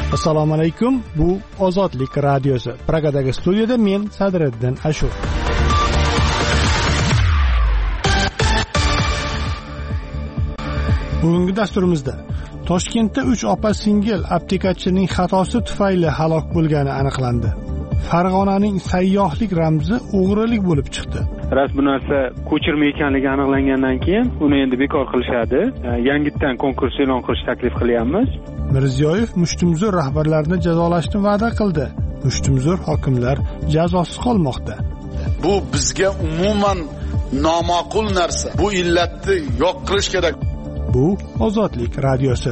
Assalomu alaykum. Bu Ozodlik radiosi. Pragadagi studiyada men Sadriddin Ashur. Bugungi dasturimizda Toshkentda 3 opa-singil aptekachining xatosi tufayli halok bo'lgani aniqlandi. Farg'onaning sayyohlik ramzi o'g'rilik bo'lib chiqdi. Ras bu narsa ko'chirma ekanligi aniqlangandan keyin uni endi bekor qilishadi. Yangitdan konkurs e'lon qilish taklif qilyapmiz. Mirziyoyev mushtumzo'r rahbarlarni jazolashni va'da qildi. Mushtumzo'r hokimlar jazosiz qolmoqda. Bu bizga umuman noma'qul narsa. Bu illatni yo'q qilish kerak. Bu Ozodlik radiosi.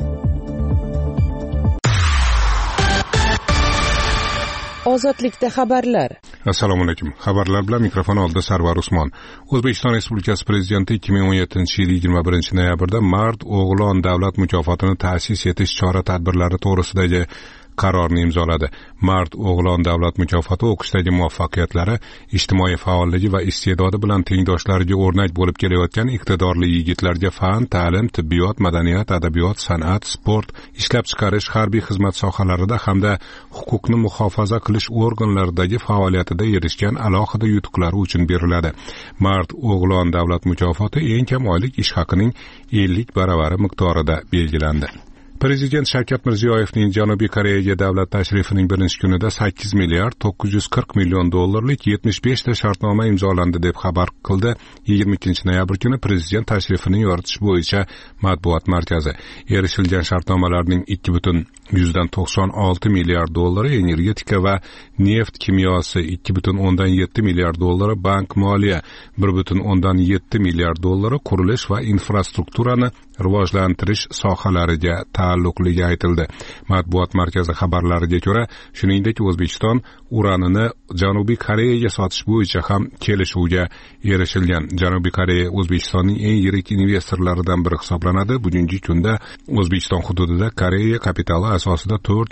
Ozodlikda xabarlar. Assalomu alaykum. Xabarlar bilan mikrofon oldida Sarvar Usmon. O'zbekiston Respublikasi Prezidenti 2017-yil 21-noyabrda Mard o'g'lon davlat mukofotini ta'sis etish chora-tadbirlari to'g'risidagi qarorni imzoladi. Mard o'g'lon davlat mukofoti o'qishdagi muvaffaqiyatlari, ijtimoiy faolligi va iste'dodi bilan tengdoshlariga o'rnak bo'lib kelayotgan iqtidorli yigitlarga fan, ta'lim, tibbiyot, madaniyat, adabiyot, san'at, sport, ishlab chiqarish, harbiy xizmat sohalarida hamda huquqni muhofaza qilish organlaridagi faoliyatida erishgan alohida yutuqlari uchun beriladi. Mard o'g'lon davlat mukofoti eng kam oylik ish haqining 50 baravari miqdorida belgilandi. Prezident Shavkat Mirziyoyevning Janubiy Koreyaga davlat tashrifining birinchi kunida 8 milliard 940 million dollarlik 75 ta shartnoma imzolandi deb xabar qildi 22-noyabr kuni prezident tashrifini yoritish bo'yicha matbuot markazi. Erishilgan shartnomalarning 2,96 milliard dollari energetika va neft kimyosi, 2,7 milliard dollari bank moliya, 1,7 milliard dollari qurilish va infrastrukturani rivojlantirish sohalariga taalluqligi aytildi. Matbuot markazi xabarlariga ko'ra, shuningdek O'zbekiston uranini Janubiy Koreyaga sotish bo'yicha ham kelishuvga erishilgan. Janubiy Koreya O'zbekistonning eng yirik investorlaridan biri hisoblanadi. Bugungi kunda O'zbekiston hududida Koreya kapitali asosida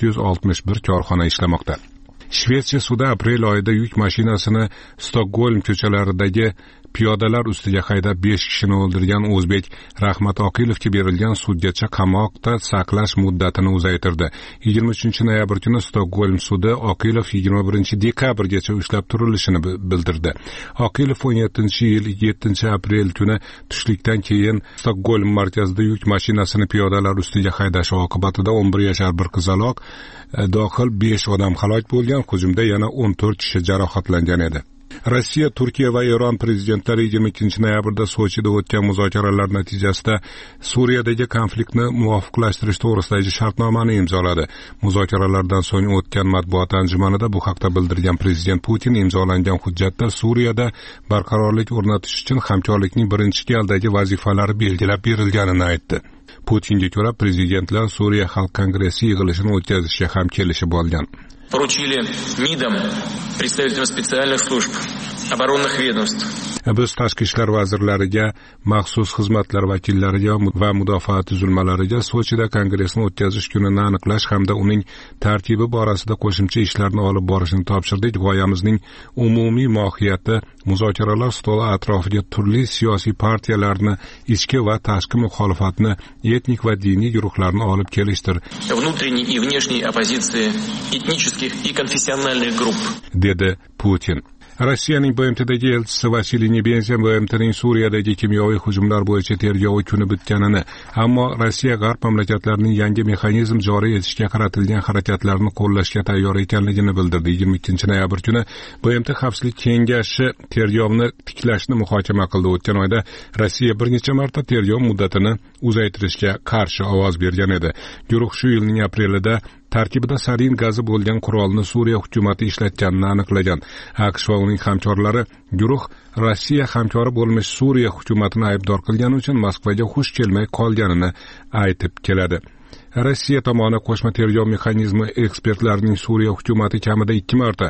461 korxona ishlamoqda. Shvetsiya sudi aprel oyida yuk mashinasini Stokgolm ko'chalaridagi piyodalar ustiga haydab 5 kishini o'ldirgan o'zbek Rahmat Oqilovga berilgan sudgacha qamoqda saqlash muddatini uzaytirdi. 23-noyabr kuni Stokgolm sudi Oqilov 21-dekabrgacha ushlab turilishini bildirdi. Oqilov 17-yil 7-aprel kuni tushlikdan keyin Stokgolm markazida yuk mashinasini piyodalar ustiga haydashi oqibatida 11 yashar bir qizaloq dohil 5 odam halok bo'lgan. Hujumda yana 14 kishi jarohatlangan edi. Rossiya, Turkiya va Eron prezidentlari 22-noyabrda Sochida o'tgan muzokaralar natijasida Suriyadagi konfliktni muvofiqlashtirish to'g'risidagi shartnomani imzoladi. Muzokaralardan so'ng o'tgan matbuot anjumanida bu haqda bildirgan prezident Putin imzolangan hujjatda Suriyada barqarorlik o'rnatish uchun hamkorlikning birinchi galdagi vazifalari belgilab berilganini aytdi. Putinga ko'ra prezidentlar Suriya Xalq kongressi yig'ilishini o'tkazishga ham kelishib olgan. Поручили МИДам, представителям специальных служб, оборонных ведомств. Biz tashqi ishlar vazirlariga, maxsus xizmatlar vakillariga va mudofaa tuzilmalariga Sochida kongressni o'tkazish kunini aniqlash hamda uning tartibi borasida qo'shimcha ishlarni olib borishni topshirdik. G'oyamizning umumiy mohiyati muzokaralar stoli atrofiga turli siyosiy partiyalarni, ichki va tashqi muxolifatni, etnik va diniy guruhlarni olib kelishdir. Внутренней и внешней оппозиции этнических и конфессиональных групп. Dedi Putin. Rossiyaning BMTdagi elchisi Vasiliy Nebenzia BMTning Suriyadagi kimyoviy hujumlar bo'yicha tergovi kuni bitganini, ammo Rossiya g'arb mamlakatlarining yangi mexanizm joriy etishga qaratilgan harakatlarni qo'llashga tayyor ekanligini bildirdi. 22-noyabr kuni BMT Xavfsizlik kengashi tergovni tiklashni muhokama qildi. O'tgan oyda Rossiya bir necha marta tergov muddatini uzaytirishga qarshi ovoz bergan edi. Guruh shu yilning aprelida tarkibida sarin gazi bo'lgan qurolni Suriya hukumati ishlatganini aniqlagan. AQSh va uning hamkorlari guruh Rossiya hamkori bo'lmish Suriya hukumatini aybdor qilgani uchun Moskvaga xush kelmay qolganini aytib keladi. Rossiya tomoni qo'shma tergov mexanizmi ekspertlarining Suriya hukumati kamida 2 marta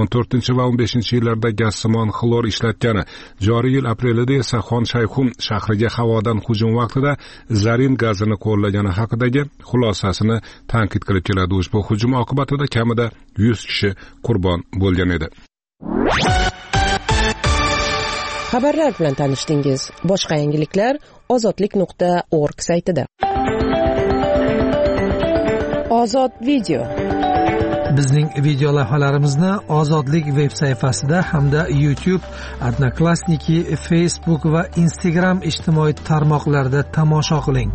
14 va 15 yillarda gazsimon xlor ishlatgani, joriy yil aprelida esa Xon Shayxun shahriga havodan hujum vaqtida zarin gazini qo'llagani haqidagi xulosasini tanqid qilib keladi. Ushbu hujum oqibatida kamida 100 kishi qurbon bo'lgan edi. Xabarlar bilan tanishdingiz. Boshqa yangiliklar ozodlik.org saytida. Ozod video. Bizning video lavhalarimizni Ozodlik veb sayfasida hamda YouTube, Odnoklassniki, Facebook va Instagram ijtimoiy tarmoqlarida tomosha qiling.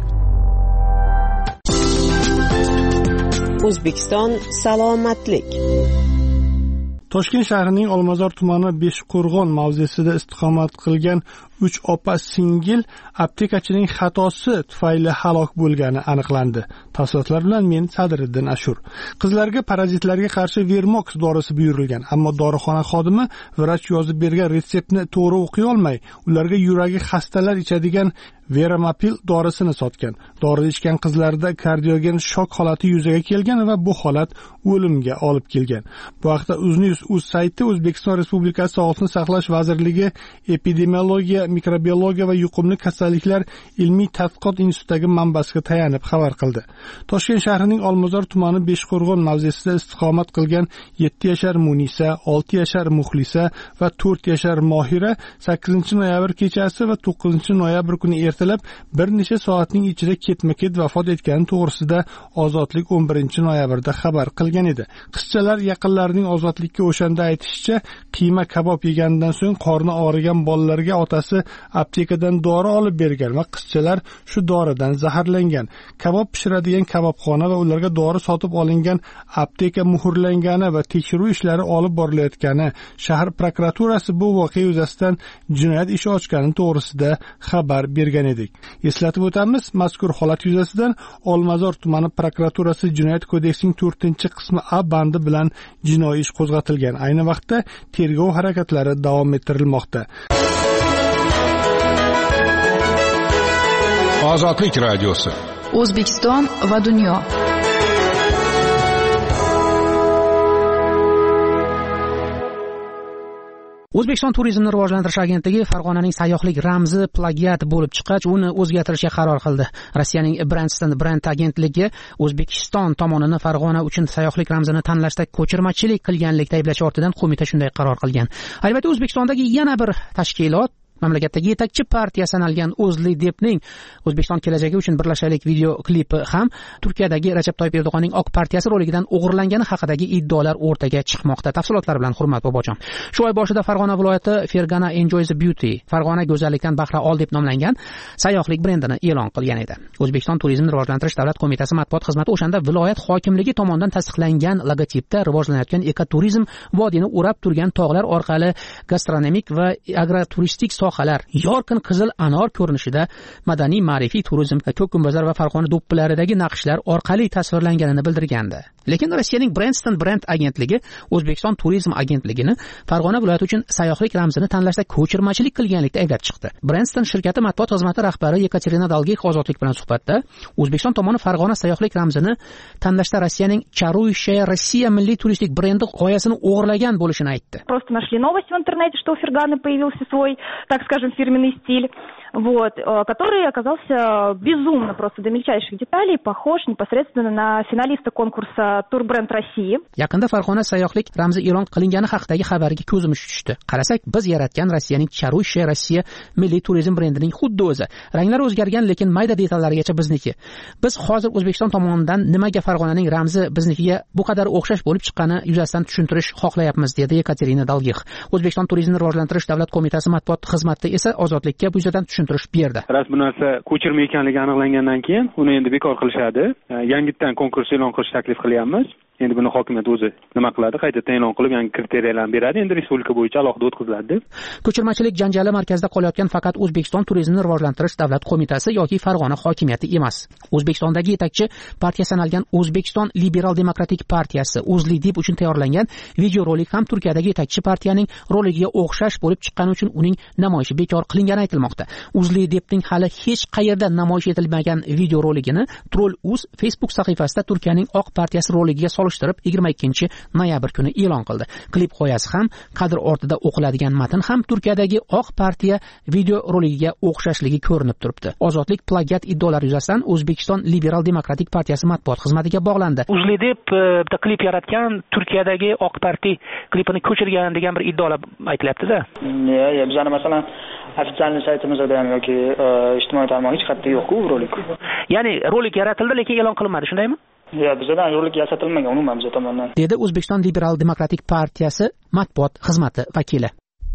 O'zbekiston salomatlik. Toshkent shahrining Olmazor tumani Beshqo'rg'on mavzesida istiqomat qilgan 3 opa-singil aptekachining xatosi tufayli halok bo'lgani aniqlandi. Tafsilotlar bilan men Sadriddin Ashur. Qizlarga parazitlarga qarshi Vermox dorisi buyurilgan, ammo dorixona xodimi vrach yozib bergan retseptni to'g'ri o'qiy olmay, ularga yuragi xastalar ichadigan Veramapil dorisini sotgan. Dorini ichgan qizlarda kardiogen shok holati yuzaga kelgan va bu holat o'limga olib kelgan. Bu haqda UzNews sayti O'zbekiston Respublikasi Sog'liqni saqlash vazirligi epidemiologiya, mikrobiologiya va yuqumli kasalliklar ilmiy tadqiqot institutiga manbasiga tayanib xabar qildi. Toshkent shahrining Olmazor tumani Beshqo'rg'on mavzesida istiqomat qilgan 7 yashar Munisa, 6 yashar Muxlisa va 4 yashar Mohira 8-noyabr kechasi va 9-noyabr kuni ertalab bir necha soatning ichida ketma-ket vafot etgani to'g'risida Ozodlik 11-noyabrda xabar qilgan edi. Qizchalar yaqinlarining Ozodlikka o'shanda aytishicha, qiyma kabob yegandan so'ng qorni og'rigan bolalarga otasi aptekadan dori olib bergan va qizchalar shu doridan zaharlangan. Kabob pishiradigan kabobxona va ularga dori sotib olingan apteka muhrlangani va tekshiruv ishlari olib borilayotgani, shahar prokuraturasi bu voqea yuzasidan jinoyat ishi ochgani to'g'risida xabar bergan edik. Eslatib o'tamiz, mazkur holat yuzasidan Olmazor tumani prokuraturasi Jinoyat kodeksining 4-qismi A bandi bilan jinoiy ish qo'zg'atilgan. Ayni vaqtda tergov harakatlari davom ettirilmoqda. Ozodlik radiosi. O'zbekiston va dunyo. O'zbekiston turizmni rivojlantirish agentligi Farg'onaning sayyohlik ramzi plagiat bo'lib chiqqach, uni o'zgartirishga qaror qildi. Rossiyaning Brandston brend agentligi O'zbekiston tomonini Farg'ona uchun sayyohlik ramzini tanlashda ko'chirmachilik qilganlikda ayblash ortidan qo'mita shunday qaror qilgan. Albatta, O'zbekistondagi yana bir tashkilot mamlakatdagi yetakchi partiya sanalgan O'zLiDepning O'zbekiston kelajagi uchun birlashaylik video klipi ham Turkiyadagi Rajab Toyyib Erdo'g'onning Oq partiyasi roligidan o'g'irlangani haqidagi iddaolar o'rtaga chiqmoqda. Tafsilotlar bilan Hurmat Bobojon. Shu oy boshida Farg'ona viloyati Fergana Enjoy the Beauty, Farg'ona go'zallikdan bahra ol deb nomlangan sayyohlik brendini e'lon qilgan edi. O'zbekiston turizmni rivojlantirish davlat qo'mitasi matbuot xizmati o'shanda viloyat hokimligi tomonidan tasdiqlangan logotipda rivojlanayotgan ekoturizm vodiyni o'rab turgan tog'lar orqali gastronomik va agroturistik sohalar, yorqin qizil anor ko'rinishida madaniy ma'rifiy turizm, ko'k gumbazlar va Farg'ona do'ppilaridagi naqshlar orqali tasvirlanganini bildirgandi. Lekin Rossiyaning Brandston brend agentligi O'zbekiston turizm agentligini Farg'ona viloyati uchun sayyohlik ramzini tanlashda ko'chirmachilik qilganlikda ayblab chiqdi. Brandston shirkati matbuot xizmati rahbari Yekaterina Dalgix Ozodlik bilan suhbatda O'zbekiston tomoni Farg'ona sayyohlik ramzini tanlashda Rossiyaning Чарующая Россия milliy turistik brendi g'oyasini o'g'irlagan bo'lishini aytdi. Просто нашли новость в интернете, что у Ферганы появился свой, так скажем, фирменный стиль, который оказался безумно просто до мельчайших деталей похож непосредственно на финалиста конкурса Турбренд России. Yaqinda Farg'ona sayyohlik ramzi e'lon qilingani haqidagi xabarga ko'zimiz tushdi. Qarasak, biz yaratgan Rossiyaning Чарующая Россия milliy turizm brendining xuddi o'zi. Ranglari o'zgargan, lekin mayda detallarigacha bizniki. Biz hozir O'zbekiston tomonidan nimaga Farg'onaning ramzi biznikiga bu qadar o'xshash bo'lib chiqqani yuzasidan tushuntirish xohlayapmiz, dedi Yekaterina Dalgix. O'zbekiston turizmni rivojlantirish davlat qo'mitasi matbuot xizmati esa Ozodlikka bu yuzasidan tushuntirish berdi. Ras bu narsa ko'chirma ekanligi aniqlangandan keyin uni endi bekor qilishadi. Yangitdan konkurs e'lon qilish taklif qilyapmiz. Endi buni hokimiyat o'zi nima qiladi? Qaytadan e'lon qilib, yangi kriteriyalarni beradi. Endi respublika bo'yicha alohida o'tkaziladi. Ko'chirmachilik janjali markazida qolayotgan faqat O'zbekiston turizmni rivojlantirish davlat qo'mitasi yoki Farg'ona hokimiyati emas. O'zbekistondagi yetakchi partiya sanalgan O'zbekiston Liberal Demokratik partiyasi O'zLiDep uchun tayyorlangan videorolik ham Turkiyadagi yetakchi partiyaning roligiga o'xshash bo'lib chiqqani uchun uning namoyishi bekor qilingani aytilmoqda. O'zLiDepning hali hech qayerda namoyish etilmagan videoroligini Troll.uz Facebook sahifasida Turkiyaning Oq partiyasi roligiga solishtirib 22-noyabr kuni e'lon qildi. Klip g'oyasi ham, kadr ortida o'qiladigan matn ham Turkiyadagi Oq partiya video roligiga o'xshashligi ko'rinib turibdi. Ozodlik plagiat iddaolari yuzasidan O'zbekiston Liberal Demokratik partiyasi matbuot xizmatiga bog'landi. O'zLiDep bitta klip yaratgan, Turkiyadagi Oq partiya klipini ko'chirgan degan bir iddaolar aytilyapti-da. Bizning masalan ofitsial saytimizda ham yoki ijtimoiy tarmoq hech qayerda yo'q-ku rolik. Ya'ni rolik yaratildi, lekin e'lon qilinmadi, shundaymi? Yo'q, bizdan yo'llik yasatilmagan umuman biz tomonidan. Dedi O'zbekiston Liberal Demokratik partiyasi matbuot xizmati vakili.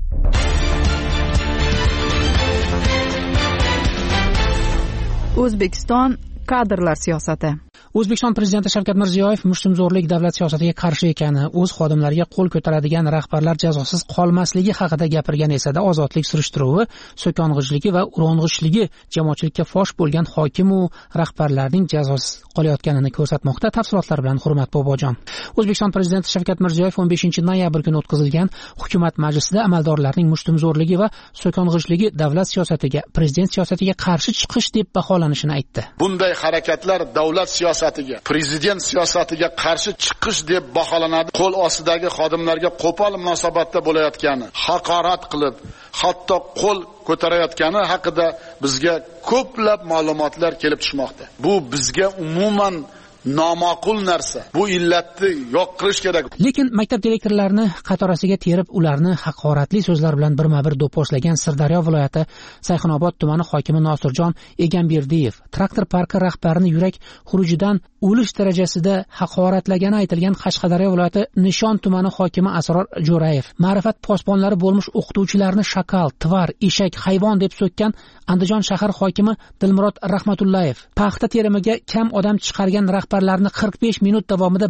O'zbekiston kadrlar siyosati. O'zbekiston prezidenti Shavkat Mirziyoyev mushtumzo'rlik davlat siyosatiga qarshi ekani, o'z xodimlariga qo'l ko'taradigan rahbarlar jazosiz qolmasligi haqida gapirgan esa-da ozodlik surishtiruvi, so'kong'ichligi va urong'ichligi jamoatchilikka fosh bo'lgan hokim u rahbarlarning jazosiz qolayotganini ko'rsatmoqda. Tafsilotlar bilan Hurmat Bobojon. O'zbekiston prezidenti Shavkat Mirziyoyev 15-noyabr kuni o'tkazilgan hukumat majlisida amaldorlarning mushtumzo'rligi va so'kong'ichligi davlat siyosatiga, prezident siyosatiga qarshi chiqish deb baholanishini aytdi. Bunday harakatlar davlat siyosatiga, prezident siyosatiga qarshi chiqish deb baholanadi. Qo'l ostidagi xodimlarga qo'pol munosabatda bo'layotgani, haqorat qilib, hatto qo'l ko'tarayotgani haqida bizga ko'plab ma'lumotlar kelib tushmoqda. Bu bizga umuman nomaqul narsa. Bu illatni yo'q qilish kerak. Lekin maktab direktorlarini qatorasiga terib, ularni haqoratli so'zlar bilan birma-bir do'pposlagan Sirdaryo viloyati Sayxunobod tumani hokimi Nosirjon Egamberdiyev traktor parki rahbarini yurak xurujidan o'lish darajasida haqoratlagani aytilgan Qashqadaryo viloyati Nishon tumani hokimi Asror Jo'rayev, ma'rifat posbonlari bo'lmuş o'qituvchilarni shakal, tvar, eshak, hayvon deb so'kkan Andijon shahar hokimi Dilmurod Rahmatullayev, paxta terimiga kam odam chiqargan rahbarlarni 45 minut davomida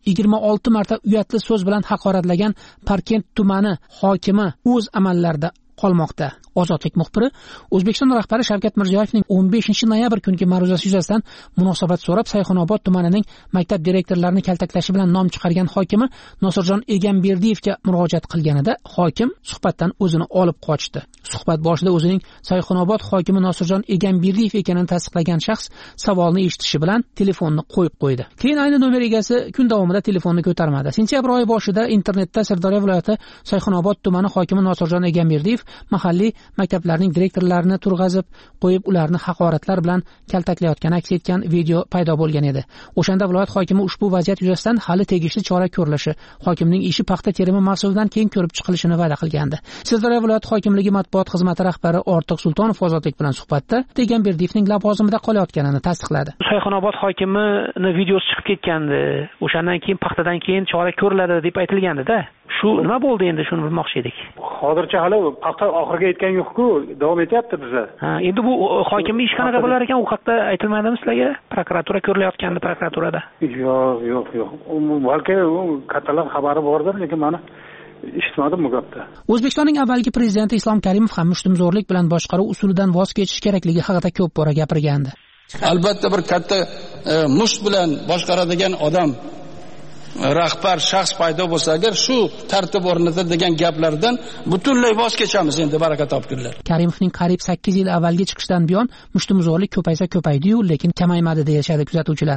126 marta uyatli so'z bilan haqoratlagan Parkent tumani hokimi o'z amallarida qolmoqda. Ozodlik muxbiri O'zbekiston rahbari Shavkat Mirziyoyevning 15-noyabr kungi ma'ruzasi yuzasidan munosabat so'rab Sayxunobod tumanining maktab direktorlarini kaltaklashi bilan nom chiqargan hokimi Nosirjon Egamberdiyevga murojaat qilganida hokim suhbatdan o'zini olib qochdi. Suhbat boshida o'zining Sayxunobod hokimi Nosirjon Egamberdiyev ekanini tasdiqlagan shaxs savolni eshitishi bilan telefonni qo'yib qo'ydi. Keyin ayni nomer egasi kun davomida telefonni ko'tarmadi. Sentyabr oyi boshida internetda Sirdaryo viloyati Sayxunobod tumani hokimi Nosirjon Egamberdiyev mahalliy maktablarning direktorlarini turg'azib qo'yib, ularni haqoratlar bilan kaltaklayotgani aks etgan video paydo bo'lgan edi. O'shanda viloyat hokimi ushbu vaziyat yuzasidan hali tegishli chora ko'rilishi, hokimning ishi paxta terimi mavsumidan keyin ko'rib chiqilishini va'da qilgandi. Sirdaryo viloyat hokimligi matbuot xizmati rahbari Ortiq Sultonov Ozodlik bilan suhbatda Egamberdiyevning lavozimida qolayotganini tasdiqladi. Sayxunobod hokimini videosi chiqib ketgandi. O'shandan keyin paxtadan keyin chora ko'riladi deb aytilgandi-da. Shu nima bo'ldi endi, shuni bilmoqchi edik. Hozircha hali paxta oxiriga yetgan yo'q-ku, davom etyapti bizda. Endi bu hokimning ish qanaqa bo'lar ekan, u haqda aytilmadimi sizlarga? Prokuratura ko'rilayotgandi prokuraturada. Yo'q. Balki kattalar xabari bordir, lekin mana eshitmadim bu gapda. O'zbekistonning avvalgi prezidenti Islom Karimov ham mushtumzo'rlik bilan boshqaruv usulidan voz kechish kerakligi haqida ko'p bora gapirgandi. Albatta bir katta musht bilan boshqaradigan odam, rahbar shaxs paydo bo'lsa agar shu tartib o'rnatadi degan gaplardan butunlay voz kechamiz endi, baraka topkunlar. Karimovning qariyb 8 yil avvalgi chiqishdan buyon mushtumzo'rlik ko'paysa ko'paydi-yu, lekin kamaymadi deyishadi kuzatuvchilar.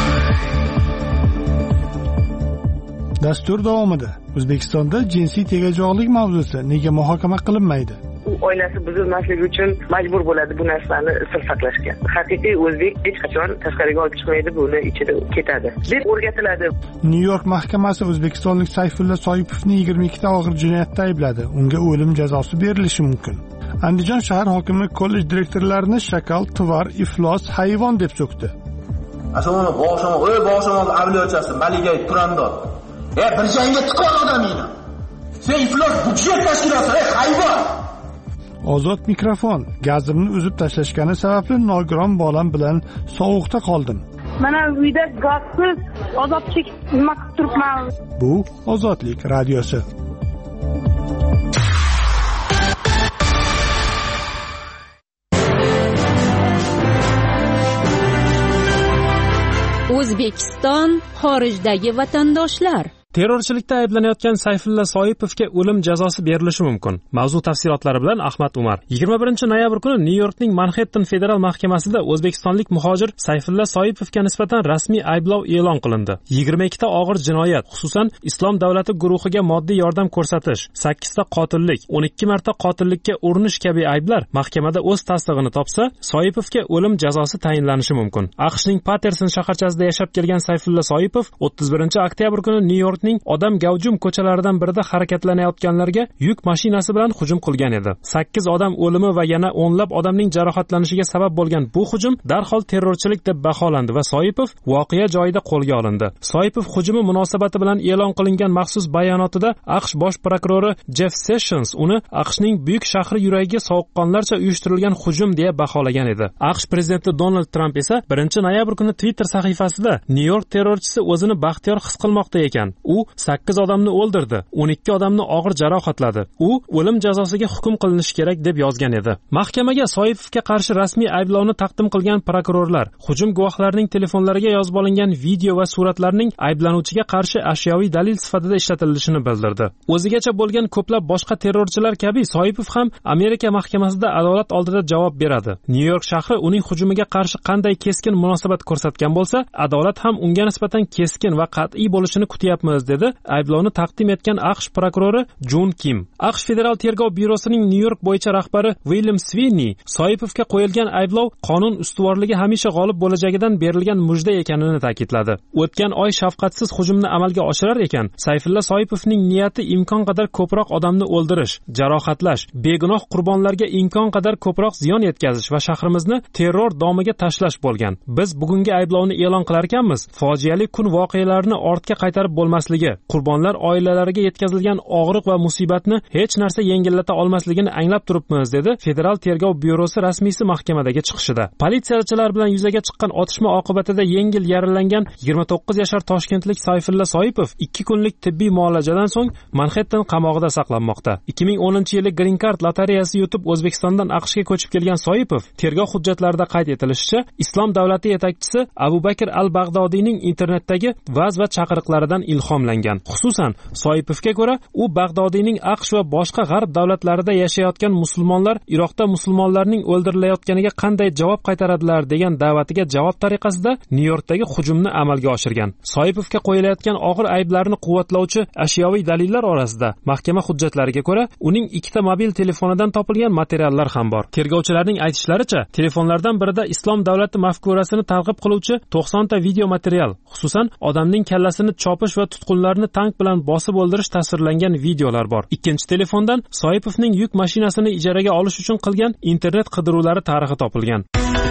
Dastur davomida O'zbekistonda jinsiy tegajog'lik mavzusi nega muhokama qilinmaydi? U oilasi buzilmasligi uchun majbur bo'ladi bu narsani sir saqlashga. Haqiqiy o'zbek hech qachon tashqariga olib chiqmaydi, buni ichida ketadi deb o'rgatiladi. Nyu-York mahkamasi o'zbekistonlik Sayfulla Soipovni 22 ta og'ir jinoyatda aybladi. Unga o'lim jazosi berilishi mumkin. Andijon shahar hokimi kollej direktorlarini shakal, tvar, iflos, hayvon deb so'kdi. Asomoni boshimiz avliyochasi Maligay Turandor. Bir joyga tiqon odamingni. Sen iflos budjet tashkiloti, hayvon. Ozod mikrofon. Gazimni uzib tashlashgani sababli nogiron bolam bilan sovuqda qoldim. Mana uyda gazsiz azob chekib nima qilib turibman. Bu Ozodlik radiosi. O'zbekiston xorijdagi vatandoshlar. Terrorchilikda ayblanayotgan Sayfulla Soipovga o'lim jazosi berilishi mumkin. Mavzu tafsilotlari bilan Ahmad Umar. 21-noyabr kuni Nyu-Yorkning Manhattan federal mahkamasida o'zbekistonlik muhojir Sayfulla Soipovga nisbatan rasmiy ayblov e'lon qilindi. 22 ta og'ir jinoyat, xususan Islom davlati guruhiga moddiy yordam ko'rsatish, 8 ta qotillik, 12 marta qotillikka urinish kabi ayblar mahkamada o'z tasdig'ini topsa, Soipovga o'lim jazosi tayinlanishi mumkin. AQShning Patterson shaharchasida yashab kelgan Sayfulla Soipov 31-oktyabr kuni Nyu-York Nyu-Yorkning odam gavjum ko'chalaridan birida harakatlanayotganlarga yuk mashinasi bilan hujum qilgan edi. 8 odam o'limi va yana o'nlab odamning jarohatlanishiga sabab bo'lgan bu hujum darhol terrorchilik deb baholandi va Soipov voqea joyida qo'lga olindi. Soipov hujumi munosabati bilan e'lon qilingan maxsus bayonotida AQSh bosh prokurori Jeff Sessions uni AQShning buyuk shahri yuragiga sovuqqonlarcha uyushtirilgan hujum deya baholagan edi. AQSh prezidenti Donald Trump esa 1-noyabr kuni Twitter sahifasida Nyu-York terrorchisi o'zini baxtiyor his qilmoqda ekan. U 8 odamni o'ldirdi, 12 odamni og'ir jarohatladi. U o'lim jazosiga hukm qilinishi kerak deb yozgan edi. Mahkamaga Soipovga qarshi rasmiy ayblovni taqdim qilgan prokurorlar hujum guvohlarining telefonlariga yozib olingan video va suratlarning ayblanuvchiga qarshi ashyoviy dalil sifatida ishlatilishini bildirdi. O'zigacha bo'lgan ko'plab boshqa terrorchilar kabi Soipov ham Amerika mahkamasida adolat oldida javob beradi. Nyu-York shahri uning hujumiga qarshi qanday keskin munosabat ko'rsatgan bo'lsa, adolat ham unga nisbatan keskin va qat'iy bo'lishini kutyapmiz, dedi ayblovni taqdim etgan AQSh prokurori Jun Kim. AQSh Federal tergov byurosining Nyu-York bo'yicha rahbari William Sweeney Soipovga qo'yilgan ayblov qonun ustuvorligi hamisha g'olib bo'lajagidan berilgan mujda ekanini ta'kidladi. O'tgan oy shafqatsiz hujumni amalga oshirar ekan, Sayfulla Soipovning niyati imkon qadar ko'proq odamni o'ldirish, jarohatlash, begunoh qurbonlarga imkon qadar ko'proq ziyon yetkazish va shahrimizni terror domiga tashlash bo'lgan. Biz bugungi ayblovni e'lon qilar ekanmiz. Fojiali kun voqealarini ortga qaytarib bo'lmasligi, qurbonlar oilalariga yetkazilgan og'riq va musibatni hech narsa yengillata olmasligini anglab turibmiz, dedi Federal tergov byurosi rasmiysi mahkamadagi chiqishida. Politsiyachilar bilan yuzaga chiqqan otishma oqibatida yengil yaralangan 29 yashar toshkentlik Sayfulla Soipov 2 kunlik tibbiy muolajadan so'ng Manhattan qamog'ida saqlanmoqda. 2010-yili Green Card lotereyasi yutib O'zbekistondan AQShga ko'chib kelgan Soipov tergov hujjatlarida qayd etilishicha, Islom davlati yetakchisi Abu Bakr al-Bag'dodiyning internetdagi va'z va chaqiriqlaridan ilhomlangan. Xususan, Soipovga ko'ra, u Bag'dodiyning AQSh va boshqa g'arb davlatlarida yashayotgan musulmonlar Iroqda musulmonlarning o'ldirilayotganiga qanday javob qaytaradilar degan da'vatiga javob tariqasida Nyu-Yorkdagi hujumni amalga oshirgan. Soipovga qo'yilayotgan og'ir ayblarni quvvatlovchi ashyoviy dalillar orasida mahkama hujjatlariga ko'ra, uning 2 mobil telefonidan topilgan materiallar ham bor. Tergovchilarning aytishlaricha, telefonlardan birida Islom davlati mafkurasini targ'ib qiluvchi 90 ta video material, xususan odamning kallasini chopish va tutqunlarni tank bilan bosib o'ldirish tasvirlangan videolar bor. Ikkinchi telefondan Soipovning yuk mashinasini ijaraga olish uchun qilgan internet qidiruvlari tarixi topilgan.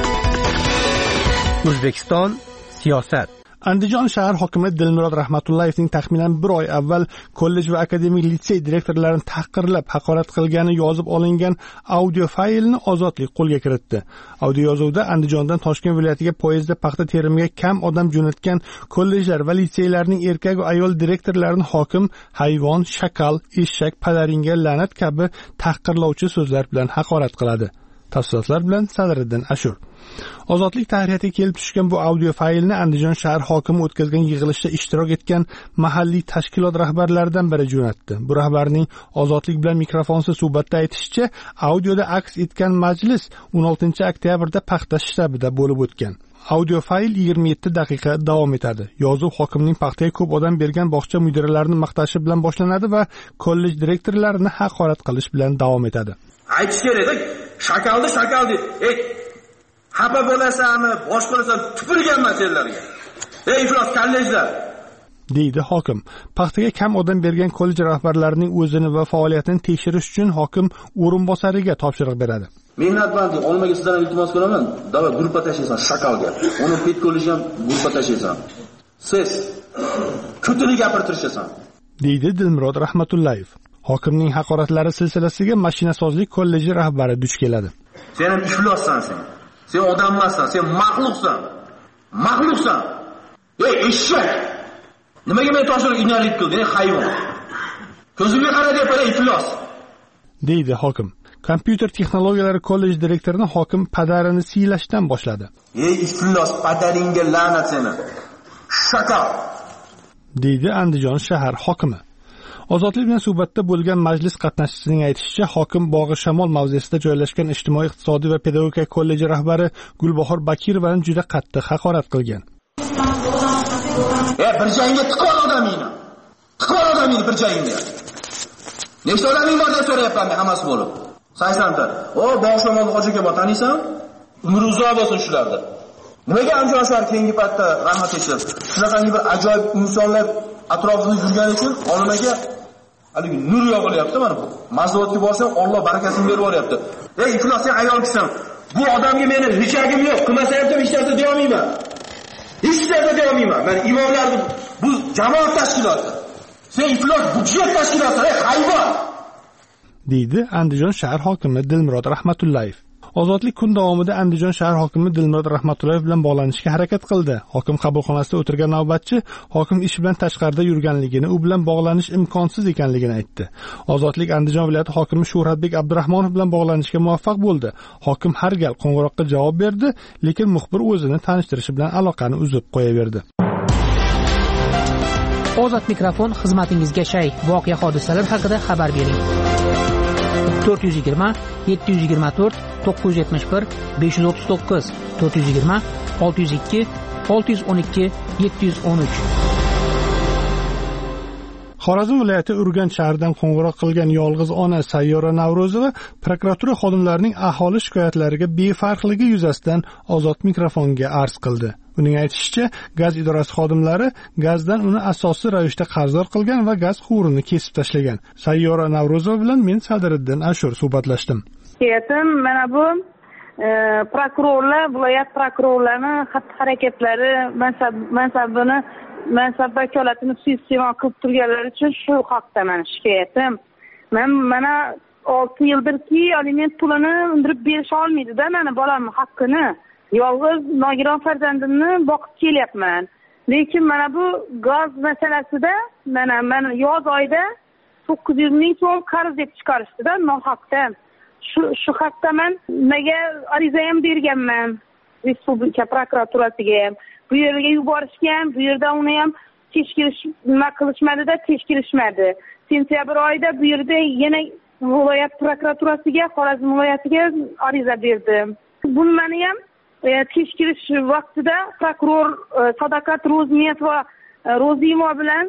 O'zbekiston siyosat. Andijon shahar hokimi Dilmurod Rahmatullayevning taxminan 1 oy avval kollej va akademik litsey direktorlarini tahqirlab, haqorat qilgani yozib olingan audio faylni Ozodlik qo'lga kiritdi. Audio yozuvda Andijondan Toshkent viloyatiga poyezdda paxta terimiga kam odam jo'natgan kollejlar va litseylarning erkak va ayol direktorlarini hokim hayvon, shakal, eshak, padaringga la'nat kabi tahqirlovchi so'zlar bilan haqorat qiladi. Tafsilotlar bilan Sadriddin Ashur. Ozodlik tahririyatiga kelib tushgan bu audio faylni Andijon shahar hokimi o'tkazgan yig'ilishda ishtirok etgan mahalliy tashkilot rahbarlaridan biri jo'natdi. Bu rahbarning Ozodlik bilan mikrofonsiz suhbatda aytishicha, audioda aks etgan majlis 16-oktyabrda paxta shtabida bo'lib o'tgan. Audio fayl 27 daqiqa davom etadi. Yozuv hokimning paxtaga ko'p odam bergan bog'cha mudiralarini maqtashi bilan boshlanadi va kollej direktorlarini haqorat qilish bilan davom etadi. Aytish kerak, shakaldi. Xafa bo'lasanmi, bosh bo'lasan, tupurganman senlarga. Iflos kollejlar, deydi hokim. Paxtaga kam odam bergan kollej rahbarlarining o'zini va faoliyatini tekshirish uchun hokim o'rinbosariga topshiriq beradi. Mehnatbandlik olmaga sizlardan iltimos qilaman. Davlat gruppa tashlaysan shakalga. Uni pet kollej ham gruppa tashlaysan. Siz ko'tini gapirtirishasan, deydi Dilmurod Rahmatullayev. Hokimning haqoratlari silsilasiga mashinasozlik kolleji rahbari duch keladi. Sen ham iflossan sen. Sen odam emassan, sen maxluqsan. Ey eshak. Nimaga men toshirib ignorlik qilding, hayvon? Ko'zimga qara deb iflos, deydi hokim. Kompyuter texnologiyalari kollej direktorini hokim padarini siylashdan boshladi. Ey iflos, padaringga la'nat seni. Shakal, deydi Andijon shahar hokimi. Ozodlik bilan suhbatda bo'lgan majlis qatnashchisining aytishicha, hokim Bog'i Shamol mavzesida joylashgan ijtimoiy-iqtisodiy va pedagogika kolleji rahbari Gulbahor Bakirovani juda qattiq haqorat qilgan. Bir joyga tiqol odamingni. Bir joyga. Nechta odaming bor deb so'rayapman men hammasi bo'lib. Saysanta. Bog'i Shamol hojiga bor, taniysan? Umr uzoq bo'lsin shularda. Nimaga Andijon shahar keyingi paytda rahmat aytishadi? Shunaqangi bir ajoyib insonlar atrofida yurgani uchun olmaga haligi nur yog'ilyapti mana bu. Mazovatga borsam Alloh barakasini berib yuboryapti. Ey iflos sen ayol kisan. Bu odamga meni richagim yo'q. Qilmasa ham hech narsa deya olmayman. Hech narsa deya olmayman. Men imomlarni bu jamoat tashkiloti. Sen iflos budjet tashkiloti, hayvon. deydi Andijon shahar hokimi Dilmurod Rahmatullayev. Ozodlik kun davomida Andijon shahar hokimi Dilmurod Rahmatullayev bilan bog'lanishga harakat qildi. Hokim qabulxonasida o'tirgan navbatchi hokim ish bilan tashqarida yurganligini, u bilan bog'lanish imkonsiz ekanligini aytdi. Ozodlik Andijon viloyati hokimi Shuhratbek Abdurahmonov bilan bog'lanishga muvaffaq bo'ldi. Hokim har gal qo'ng'iroqqa javob berdi, lekin muxbir o'zini tanishtirishi bilan aloqani uzib qo'yaverdi. Ozod mikrofon xizmatingizga shay. Voqea hodisalar haqida xabar bering. 420 724 971 539 420 602 612 713. Xorazm viloyati Urganch shahridan qo'ng'iroq qilgan yolg'iz ona Sayyora Navro'zova prokuratura xodimlarining aholi shikoyatlariga befarqligi yuzasidan ozod mikrofonga arz qildi. Uning aytishicha, gaz idorasi xodimlari gazdan uni asosiy ravishda qarzdor qilgan va gaz quvurini kesib tashlagan. Sayyora Navro'zova bilan men Sadiriddin Ashur suhbatlashdim. Mana bu prokurorlar, viloyat prokurorlarining xatti-harakatlari mansab vakolatini suiiste'mol qilib turganlari uchun shu haqda meni shikoyatim. Mana 6 yildirki aliment pulini undirib berisha olmaydi-da meni bolamning haqqini. Yolg'iz nogiron farzandimni boqib kelyapman. Lekin mana bu gaz masalasida mana yoz oyida 900 ming so'm qarz deb chiqarishdi-da nohaqdan. Shu haqda men nimaga ariza ham berganman respublika prokuraturasiga ham. Bu yerga yuborishgan, bu yerda uni ham tekshirish nima qilishmadi-da, tekshirishmadi. Sentyabr oyida bu yerda yana viloyat prokuraturasiga, Xorazm viloyatiga ariza berdim. Buni meni ham tekshirish vaqtida prokuror Sadoqat Ro'zimova bilan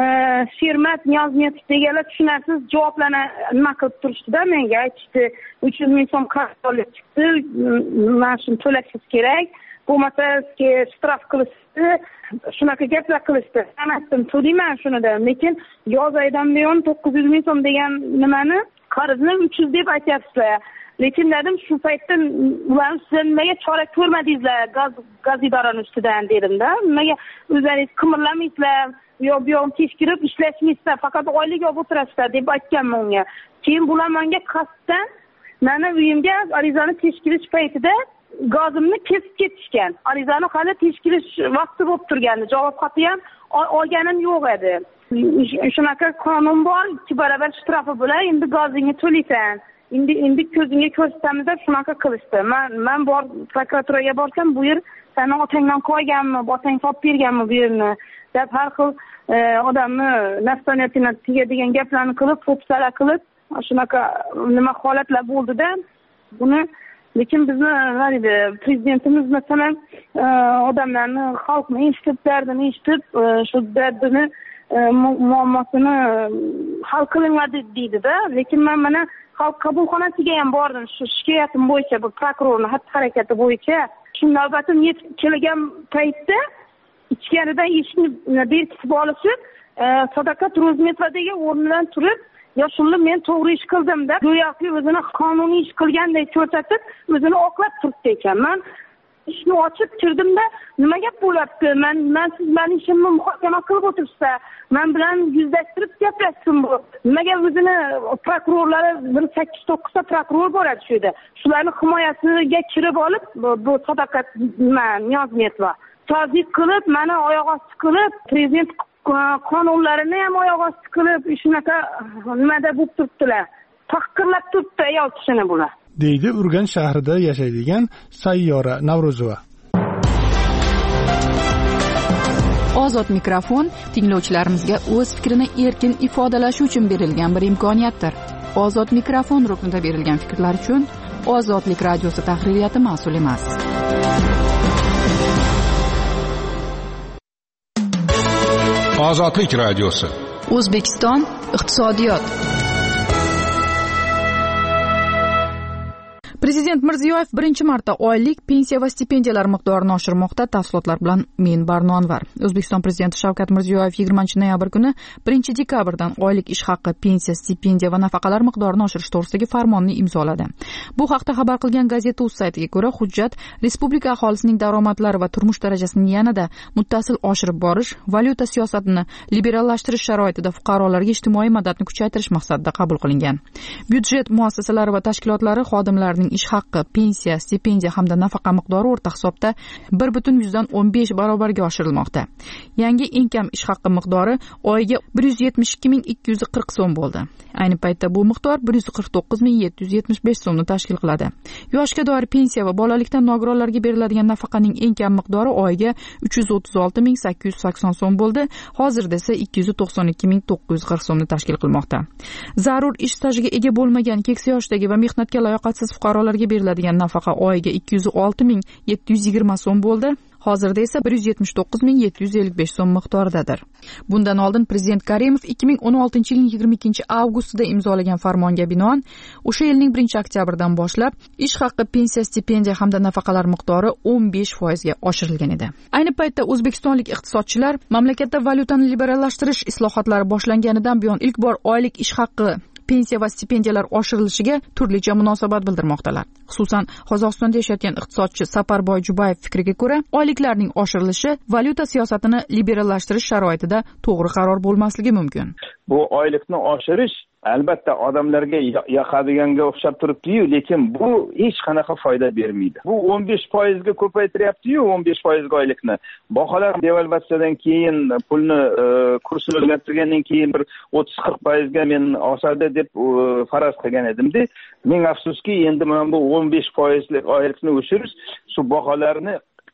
Shermat Niyozmetov deganlar tushunarsiz javoblarni nima qilib turishdi-da, menga aytishdi 300 ming so'm qarz olib chiqdi, mana shuni to'lashingiz kerak, bo'lmasa sizga shtraf qilishdi, shunaqa gaplar qilishdi. Men aytdim, to'layman shuni da, lekin yoz oyidan buyon 900 ming so'm degan nimani qarzni 300 deb aytyapsizlar. Lekin dedim shu paytda ular sizlar nimaga chora ko'rmadingizlar gaz idorasi ustidan dedim-da. Nimaga o'zlaringiz qimirlamaysizlar, bu yoqni tekshirib ishlashmaysizlar, faqat oylik olib o'tirasizlar deb aytganman unga. Keyin bular menga qasddan meni uyimga arizani tekshirish paytida gazimni kesib ketishgan. Arizani hali tekshirish vaqti bo'lib turgandi. Javob xati ham olganim yo'q edi. Shunaqa qonun bor, 2 barobar shtrafi bilan endi gazingni to'laysan. Endi ko'zingga ko'rsatamiz deb shunaqa qilishdi. Men bor prokuraturaga borsam, bu yer seni otangdan qolganmi, otang topib berganmi bu yerni deb har xil odamni nafsoniyatini tegadigan gaplarni qilib, fo'psalar qilib, shunaqa nima holatlar bo'ldi-da. Buni lekin bizni nima deydi, prezidentimiz masalan odamlarni, xalqni eshitib, dardini eshitib, shu dardini muammosini hal qilinglar deydi-da. Lekin men mana xalq qabulxonasiga ham bordim shu shikoyatim bo'yicha, bu prokurorning xatti-harakati bo'yicha. Shu navbatim yetib kelgan paytda ichkaridan eshikni berkitib olishib, Sadoqat Ro'zmetovadagi o'rnidan turib, "Yo, shunda men to'g'ri ish qildim"da, go'yoki o'zini qonuniy ish qilgandek ko'rsatib, o'zini oqlab turibdi ekan. Men ishni ochib kirdim-da, nima gap bo'lyapti? Siz meni ishimni muhokama qilib o'tiribsiz. Men bilan yuzlashtirib gaplashsin bu. Nimaga o'zini prokurorlari 8-9 ta prokuror bor edi shu yerda. Shularning himoyasiga kirib olib, bu Sadoqat Niyozmetova tozlik qilib, meni oyoq osti qilib, prezident qonunlarini ham oyoq osti qilib, shunaqa nimada bo'lib turibdilar. Tahqirlab turibdi ayol kishini bular. deydi Urganch shahrida yashaydigan Sayyora Navro'zova. Ozod mikrofon tinglovchilarimizga o'z fikrini erkin ifodalashi uchun berilgan bir imkoniyatdir. Ozod mikrofon ruknida berilgan fikrlar uchun Ozodlik radiosi tahririyati mas'ul emas. Ozodlik radiosi. O'zbekiston iqtisodiyot. Prezident Mirziyoyev birinchi marta oylik pensiya va stipendiyalar miqdorini oshirmoqda. Tafsilotlar bilan men Barno Anvar. O'zbekiston Prezidenti Shavkat Mirziyoyev 20-noyabr kuni 1-dekabrdan oylik ish haqi, pensiya, stipendiya va nafaqalar miqdorini oshirish to'g'risidagi farmonni imzoladi. Bu haqda xabar qilgan Gazeta.uz saytiga ko'ra, hujjat respublika aholisining daromadlari va turmush darajasini yanada muttasil oshirib borish, valyuta siyosatini liberallashtirish sharoitida fuqarolarga ijtimoiy madadni kuchaytirish maqsadida qabul qilingan. Byudjet muassasalari va tashkilotlari xodimlarining ish haqqi, pensiya, stipendiya hamda nafaqa miqdori o'rta hisobda 1,15 barobarga oshirilmoqda. Yangi eng kam ish haqqi miqdori oyiga 172.240 so'm bo'ldi. Ayni paytda bu miqdor 149.775 so'mni tashkil qiladi. Yoshga doir pensiya va bolalikdan nogironlarga beriladigan nafaqaning eng kam miqdori oyiga 336.880 so'm bo'ldi. Hozirda esa 292.940 so'mni tashkil qilmoqda. Zarur ish stajiga ega bo'lmagan keksa yoshdagi va mehnatga layoqatsiz fuqarolarga beriladigan nafaqa oyiga 206.720 so'm bo'ldi. Hozirda esa 179.755 so'm miqdoridadir. Bundan oldin Prezident Karimov 2016-yilning 22-avgustida imzolagan farmonga binoan o'sha yilning 1-oktyabridan boshlab ish haqqi, pensiya, stipendiya hamda nafaqalar miqdori 15% ga oshirilgan edi. Ayni paytda o'zbekistonlik iqtisodchilar mamlakatda valyutani liberallashtirish islohotlari boshlanganidan buyon ilk bor oylik ish haqqi, pensiya va stipendiyalar oshirilishiga turlicha munosabat bildirmoqdalar. Xususan, Qozog'istonda yashayotgan iqtisodchi Saparboy Jubayev fikriga ko'ra, oyliklarning oshirilishi valyuta siyosatini liberallashtirish sharoitida to'g'ri qaror bo'lmasligi mumkin. Bu oylikni oshirish albatta odamlarga yoqadiganga o'xshab turibdi-yu, lekin bu hech qanaqa foyda bermaydi. Bu 15% ga ko'paytiryapti-yu, 15% ga oylikni. Baholar devalvatsiyadan keyin pulni kursini o'zgartirgandan keyin bir 30-40% ga men osadi deb faraz qilgan edim-da. Men afsuski endi mana bu 15% lik oylikni oshirish shu baholarni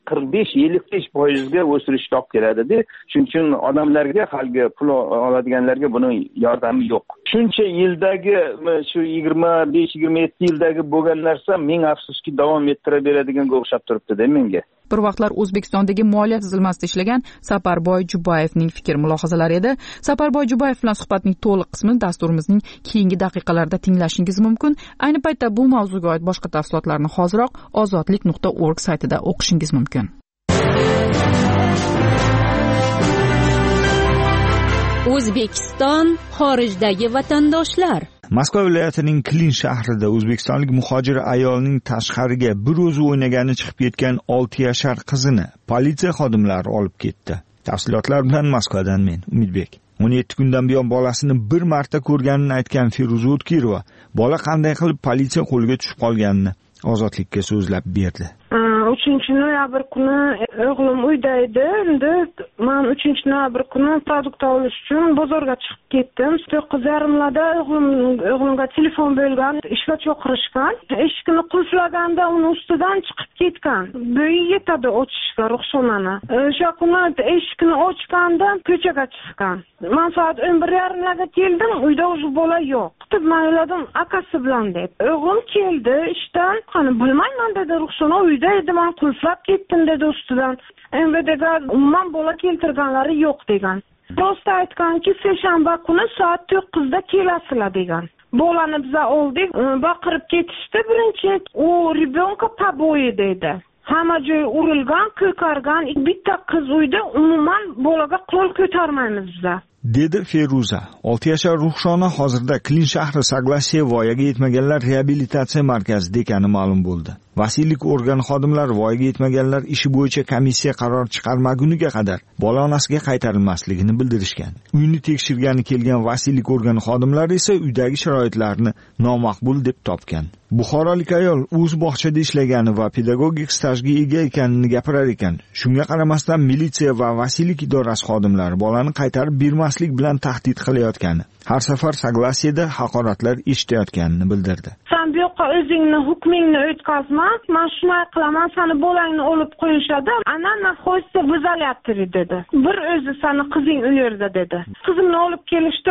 45-55% ga o'sirishga olib keladi-da. Shuning uchun odamlarga, haligi pul oladiganlarga buning yordami yo'q. Shuncha yildagi, shu 25-27 yildagi bo'lgan narsa men afsuski davom ettiraveradigan o'xshab turibdi-da menga. Bir vaqtlar O'zbekistondagi moliya tuzilmasida ishlagan Saparboy Jubayevning fikr-mulohazalari edi. Saparboy Jubayev bilan suhbatning to'liq qismini dasturimizning keyingi daqiqalarida tinglashingiz mumkin. Ayni paytda bu mavzuga oid boshqa tafsilotlarni hoziroq ozodlik.org saytida o'qishingiz mumkin. O'zbekiston xorijdagi vatandoshlar. Moskva viloyatining Klin shahrida o'zbekistonlik muhojir ayolning tashqariga bir o'zi o'ynagani chiqib ketgan 6 yashar qizini politsiya xodimlari olib ketdi. Tafsilotlar bilan Moskvadan men Umidbek. 17 kundan buyon bolasini bir marta ko'rganini aytgan Feruza O'tkirova bola qanday qilib politsiya qo'liga tushib qolganini Ozodlikka so'zlab berdi. 3-noyabr kuni o'g'lim uyda edi. Endi men 3-noyabr kuni produkt olish uchun bozorga chiqib ketdim. 9:30larda o'g'limga telefon bo'lgan, ishga chaqirishgan. Eshikni qulflaganda uni ustidan chiqib ketgan. Bo'yi yetadi ochishga ruxsatni. O'sha kuni eshikni ochganda ko'chaga chiqqan. Men soat 11:30larda keldim, uyda o'zi bola yo'q. Men o'yladim, akasi bilan deb. O'g'lim keldi ishdan, qani bilmayman dedi, ruxsatni uyda edi, men qulflab ketdim dedi ustidan. MVDga umuman bola keltirganlari yo'q degan. Rost aytganki, seshanba kuni soat 9da kelasizlar degan. Bolani biza oldik, baqirib ketishdi birinchi. U rебенка побои dedi. Hamma joy urilgan, ko'kargan, bitta qiz uyda, umuman bolaga qo'l ko'tarmaymiz biza. Dedi Feruza. 6 yashar Ruhshona hozirda Klin shahri Saglasiya voyaga yetmaganlar reabilitatsiya markazida ekani ma'lum bo'ldi. Vasiylik organi xodimlari voyaga yetmaganlar ishi bo'yicha komissiya qaror chiqarmaguniga qadar bola onasiga qaytarilmasligini bildirishgan. Uyni tekshirgani kelgan vasiylik organi xodimlari esa uydagi sharoitlarni nomaqbul deb topgan. Buxorolik ayol o'z bog'chada ishlagani va pedagogik stajga ega ekanini gapirar ekan. Shunga qaramasdan militsiya va vasiylik idorasi xodimlari bolani qaytarib bermaslik bilan tahdid qilayotgani, har safar Saglasiyada haqoratlar eshitayotganini bildirdi. Sen bu yoqqa o'zingni hukmingni o'tkazma, men shunday qilaman, seni bolangni olib qo'yishadi. Ana naxo'ysa buzalyapti dedi. Bir o'zi seni qizing u yerda dedi. Qizimni olib kelishdi.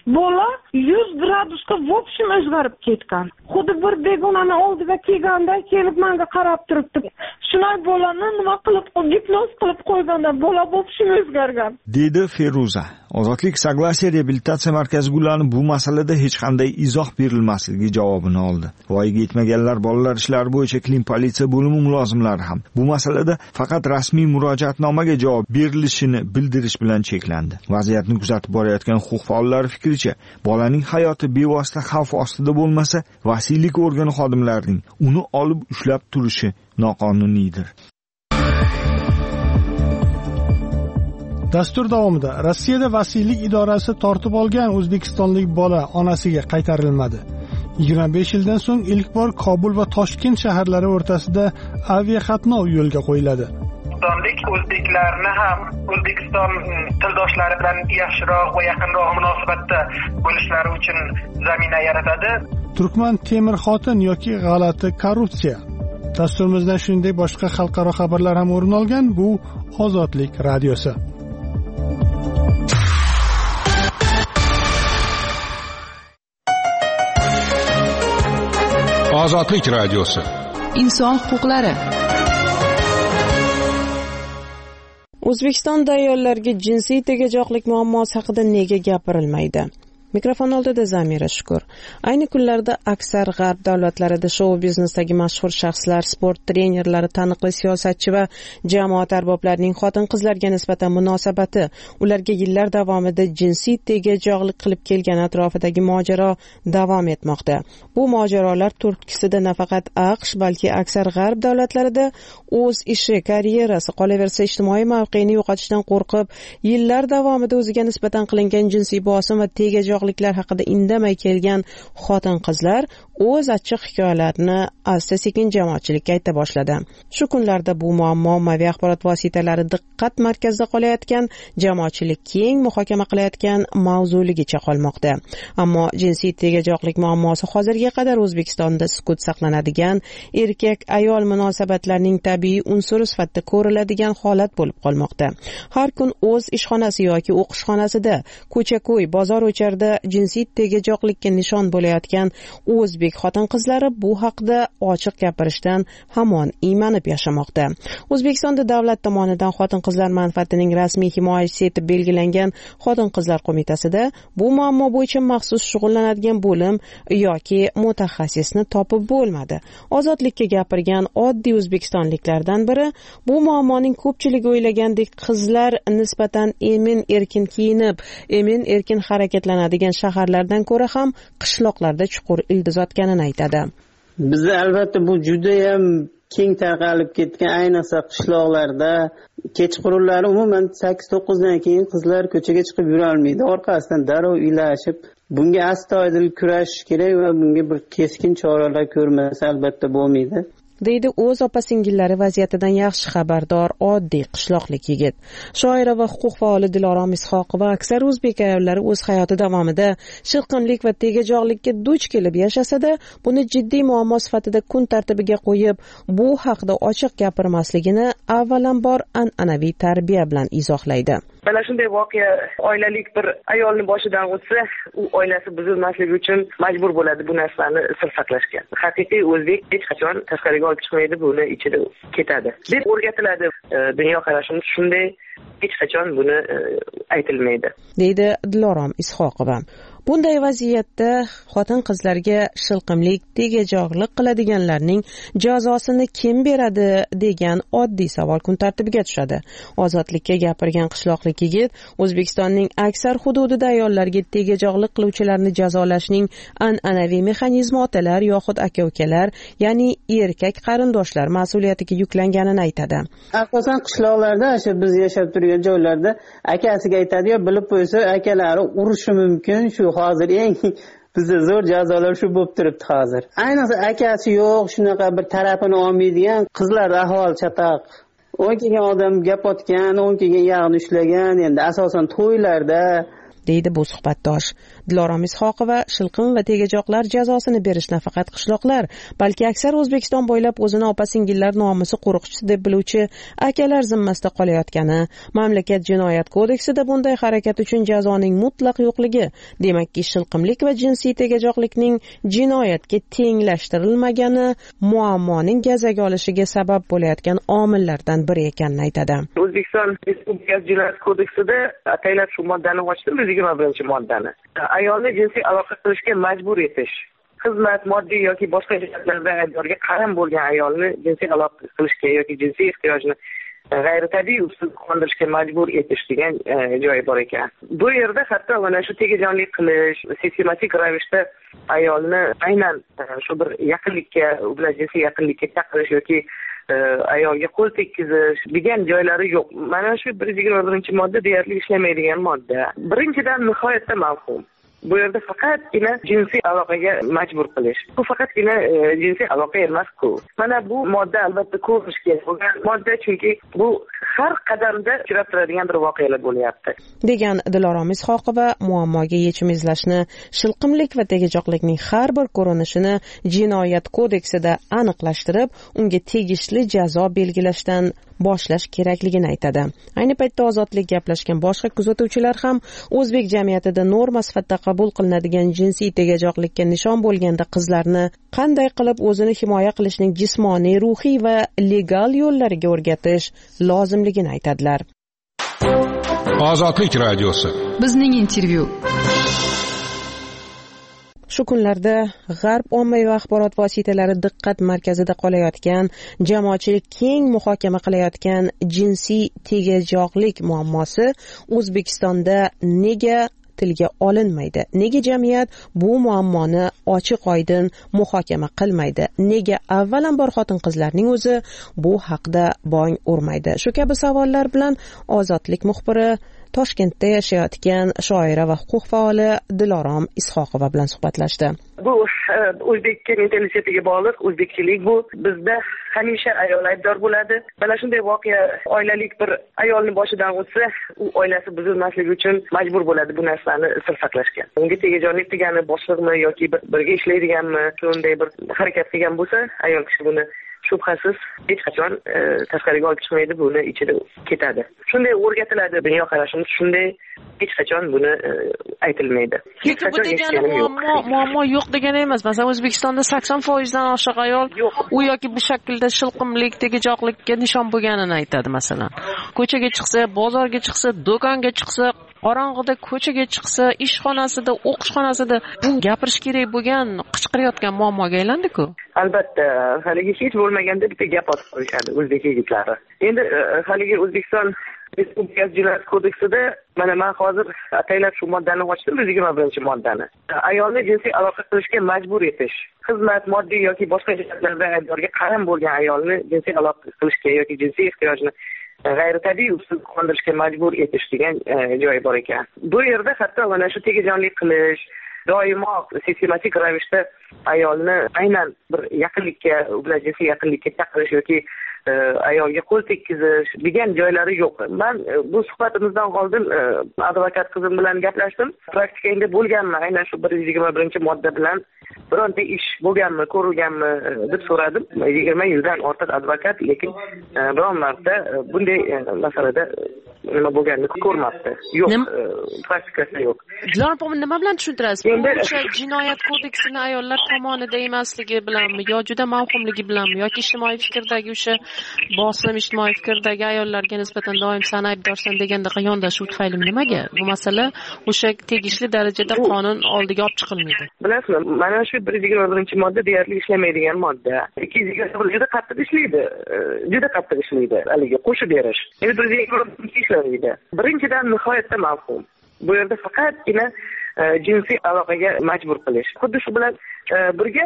bola 100 gradusga vobshim o'zgarib ketgan. Xuddi bir begonani oldiga kelganda kelib menga qarab turibdi. Shunday bolani nima qilib, gipnoz qilib qo'yganda bola vobshim o'zgargan. Dedi Feruza. Ozodlik Soglasiya reabilitatsiya markazi Gulani bu masalada hech qanday izoh berilmasligi javobini oldi. Voyaga yetmaganlar bolalar ishlari bo'yicha Klin politsiya bo'limi mulozimlari ham bu masalada faqat rasmiy murojaatnomaga javob berilishini bildirish bilan cheklandi. Vaziyatni kuzatib borayotgan huquq faollari fikricha, bolaning hayoti bevosita xavf ostida bo'lmasa, vasiylik organi xodimlarining uni olib ushlab turishi noqonuniydir. Dastur davomida Rossiyada vasiylik idorasi tortib olgan o'zbekistonlik bola onasiga qaytarilmadi. 25 yildan so'ng ilk bor Kobul va Toshkent shaharlari o'rtasida aviaqatnov yo'lga qo'yiladi. O'zbeklarni ham O'zbekiston tildoshlari bilan yaxshiroq va yaqinroq munosabatda bo'lishlari uchun zamina yaratadi. Turkman temir xotin yoki g'alati korrupsiya. Dasturimizdan shuningdek boshqa xalqaro xabarlar ham o'rin olgan. Bu Ozodlik radiosi. Ozodlik radiosi. Inson huquqlari. O'zbekistonda ayollarga jinsiy tegajoqlik muammosi haqida nega gapirilmaydi? Mikrofon oldida Zamira Shukur. Ayni kunlarda aksar g'arb davlatlarida shou biznesdagi mashhur shaxslar, sport trenerlari, taniqli siyosatchi va jamoat arboblarining xotin-qizlarga nisbatan munosabati, ularga yillar davomida jinsiy tegajoqlik qilib kelgan atrofidagi mojaro davom etmoqda. Bu mojarolar turtkisida nafaqat AQSh, balki aksar g'arb davlatlarida o'z ishi, karyerasi, qolaversa ijtimoiy mavqeini yo'qotishdan qo'rqib, yillar davomida o'ziga nisbatan qilingan jinsiy bosim va tegajoqlik haqida indamay kelgan xotin-qizlar o'z achchiq hikoyalarini asta-sekin jamoatchilikka ayta boshladi. Shu kunlarda bu muammo ommaviy axborot vositalari diqqat markazida qolayotgan, jamoatchilik keng muhokama qilayotgan mavzuligicha qolmoqda. Ammo jinsiy tegajoqlik muammosi hozirga qadar O'zbekistonda sukut saqlanadigan, erkak-ayol munosabatlarining tabiiy unsuri sifatida ko'riladigan holat bo'lib qolmoqda. Har kun o'z ishxonasi yoki o'qishxonasida, ko'cha-ko'y, bozor-o'charda jinsiy tegajoqlikka nishon bo'layotgan o'zbek xotin-qizlari bu haqda ochiq gapirishdan hamon iymanib yashamoqda. O'zbekistonda davlat tomonidan xotin-qizlar manfaatining rasmiy himoyachisi etib belgilangan Xotin-qizlar qo'mitasida bu muammo bo'yicha maxsus shug'ullanadigan bo'lim yoki mutaxassisni topib bo'lmadi. Ozodlikka gapirgan oddiy o'zbekistonliklardan biri bu muammoning ko'pchilik o'ylagandek qizlar nisbatan emin-erkin kiyinib, emin-erkin harakatlanadigan shaharlardan ko'ra ham qishloqlarda chuqur ildiz otganini aytadi. Bizda albatta bu juda ham keng tarqalib ketgan, ayniqsa qishloqlarda kechqurunlari umuman 8-9 dan keyin qizlar ko'chaga chiqib yura olmaydi. Orqasidan darrov ilashib, bunga astoydil kurashish kerak va bunga bir keskin choralar ko'rmasa albatta bo'lmaydi. deydi o'z opa-singillari vaziyatidan yaxshi xabardor oddiy qishloqlik yigit. Shoira va huquq faoli Dilorom Ishoqova aksar o'zbek ayollari o'z hayoti davomida shilqimlik va tegajoqlikka duch kelib yashasada, buni jiddiy muammo sifatida kun tartibiga qo'yib, bu haqda ochiq gapirmasligini avvalambor an'anaviy tarbiya bilan izohlaydi. Mana shunday voqea oilalik bir ayolning boshidan o'tsa, u oilasi buzilmasligi uchun majbur bo'ladi bu narsani sir saqlashga. Haqiqiy o'zbek hech qachon tashqariga olib chiqmaydi, buni ichida ketadi deb o'rgatiladi. Dunyoqarashimiz shunday, hech qachon buni aytilmaydi, deydi Dilorom Ishoqova. Bunday vaziyatda xotin-qizlarga shilqimlik, tegajoqlik qiladiganlarning jazosini kim beradi degan oddiy savol kun tartibiga tushadi. Ozodlikka gapirgan qishloqlik yigit O'zbekistonning aksar hududida ayollarga tegajoqlik qiluvchilarni jazolashning an'anaviy mexanizmi otalar yoxud aka-ukalar, ya'ni erkak qarindoshlar mas'uliyatiga yuklanganini aytadi. Asosan qishloqlarda, o'sha biz yashab turgan joylarda akasiga aytadi-yu, bilib qo'ysa akalari urishi mumkin. Shu hozir eng bizda zo'r jazolar shu bo'lib turibdi hozir. Ayniqsa akasi yo'q, shunaqa bir tarafini olmaydigan qizlar ahvol chataq. O'ng kelgan odam gap otgan, o'ng kelgan yog'ini ushlagan, endi asosan to'ylarda, deydi bu suhbatdosh. Dilorom Ishoqova shilqim va tegajoqlar jazosini berish nafaqat qishloqlar, balki aksar O'zbekiston bo'ylab o'zini opa-singillar nomusi qo'riqchisi deb biluvchi akalar zimmasida qolayotgani, mamlakat jinoyat kodeksida bunday harakat uchun jazoning mutlaq yo'qligi, demakki shilqimlik va jinsiy tegajoqlikning jinoyatga tenglashtirilmagani muammoning gazaga olishiga sabab bo'layotgan omillardan biri ekanini aytadi. O'zbekiston Respublikasi Jinoyat kodeksida ataylab shu moddani ochdim, 121-moddani. Ayolni jinsiy aloqa qilishga majbur etish, xizmat, moddiy yoki boshqa jihatlarda aybdorga qaram bo'lgan ayolni jinsiy aloqa qilishga yoki jinsiy ehtiyojni g'ayritabiiy usul qondirishga majbur etish degan joyi bor ekan. Bu yerda hatto mana shu tegajonlik qilish, sistematik ravishda ayolni aynan shu bir yaqinlikka, u bilan jinsiy yaqinlikka chaqirish yoki ayolga qo'l tekkizish degan joylari yo'q. Mana shu 121-modda deyarli ishlamaydigan modda. Birinchidan nihoyatda mavhum. Bu yerda faqatgina jinsiy aloqaga majbur qilish. Bu faqatgina jinsiy aloqa emas-ku. Mana bu modda albatta ko'rish kerak bo'lgan modda, chunki bu har qadamda uchrab turadigan bir voqealar bo'lyapti. Degan Dilorom Ishoqova muammoga yechim izlashni, shilqimlik va tegajoqlikning har bir ko'rinishini jinoyat kodeksida aniqlashtirib, unga tegishli jazo belgilashdan boshlash kerakligini aytadi. Ayni paytda ozodlik gaplashgan boshqa kuzatuvchilar ham o'zbek jamiyatida norma sifatida qabul qilinadigan jinsiy tegajoqlikka nishon bo'lganda qizlarni qanday qilib o'zini himoya qilishning jismoniy, ruhiy va legal yo'llariga o'rgatish lozimligini aytadilar. Ozodlik radiosi. Bizning intervyu. Shu kunlarda G'arb ommaviy axborot vositalari diqqat markazida qolayotgan, jamoatchilik keng muhokama qilayotgan jinsiy tegajoqlik muammosi O'zbekistonda nega tilga olinmaydi? Nega jamiyat bu muammoni ochiq-oydin muhokama qilmaydi? Nega avvalambor xotin-qizlarning o'zi bu haqda bong urmaydi? Shu kabi savollar bilan Ozodlik muxbiri Toshkentda yashayotgan shoira va huquq faoli Dilorom Ishoqova bilan suhbatlashdi. Bu o'zbek mentalitetiga bog'liq, o'zbekchilik bu. Bizda hamisha ayol aybdor bo'ladi. Mana shunday voqea oilalik bir ayolni boshidan o'tsa, u oilasi buzilmasligi uchun majbur bo'ladi bu narsani sir saqlashga. Unga tegajonlik degani boshliqmi yoki birga ishlaydiganmi, shunday bir harakat qilgan bo'lsa, ayol kishi buni shubhasiz hech qachon tashqariga olib chiqmaydi, buni ichida ketadi. Shunday o'rgatiladi dunyoqarashimiz, shunday hech qachon buni aytilmaydi. Lekin bu degani muammo yo'q degani emas. Masalan, O'zbekistonda 80% dan oshiq ayol u yoki bu shaklda shilqimlik, tegajoqlikka nishon bo'lganini aytadi. Masalan, ko'chaga chiqsa, bozorga chiqsa, do'konga chiqsa, qorong'ida ko'chaga chiqsa, ishxonasida, o'qishxonasida bu gapirish kerak bo'lgan, qichqirayotgan muammoga aylandi-ku. Albatta, haligi hech bo'lmaganda bitta gap otib qo'yishadi o'zbek yigitlari. Endi haligi O'zbekiston Respublikasi Jinoyat kodeksida mana men hozir ataylab shu moddani ochdim, 121-moddani. Ayolni jinsiy aloqa qilishga majbur etish, xizmat, moddiy yoki boshqa jihatlarda aybdorga qaram bo'lgan ayolni jinsiy aloqa qilishga yoki jinsiy ehtiyojni g'ayritabiiy usul qondirishga majbur etish degan joyi bor ekan. Bu yerda hatto mana shu tegajonlik qilish, doimo sistematik ravishda ayolni aynan bir yaqinlikka, u bilan jinsiy yaqinlikka chaqirish yoki ayolga qo'l tekkizish degan joylari yo'q. Men bu suhbatimizdan oldin advokat qizim bilan gaplashdim. Praktikangda bo'lganmi aynan shu 121-modda bilan bironta ish bo'lganmi, ko'rilganmi deb so'radim. 20 yildan ortiq advokat, lekin biron marta bunday masalada nima bo'lganini ko'rmabdi. Yo'q, praktikasida yo'q. Dilorom, nima bilan tushuntirasiz? O'sha jinoyat kodeksini ayollar tomonidan emasligi bilanmi, yo juda mavhumligi bilanmi, yoki ijtimoiy fikrdagi o'sha bosim, ijtimoiy fikrdagi ayollarga nisbatan doim san aybdorsan deganda yondashuv tufayli nimaga? Bu masala o'sha tegishli darajada qonun oldiga olib chiqilmaydi. Bilasizmi, mana shu 121-modda deyarli ishlamaydigan modda. 221 juda qattiq ishlaydi. Juda qattiq ishlaydi. Haligi qo'shib berish. Endi 121 ishlaydi. Birinchidan nihoyatda mavhum. Bu yerda faqatgina jinsiy aloqaga majbur qilish. Xuddi shu bilan birga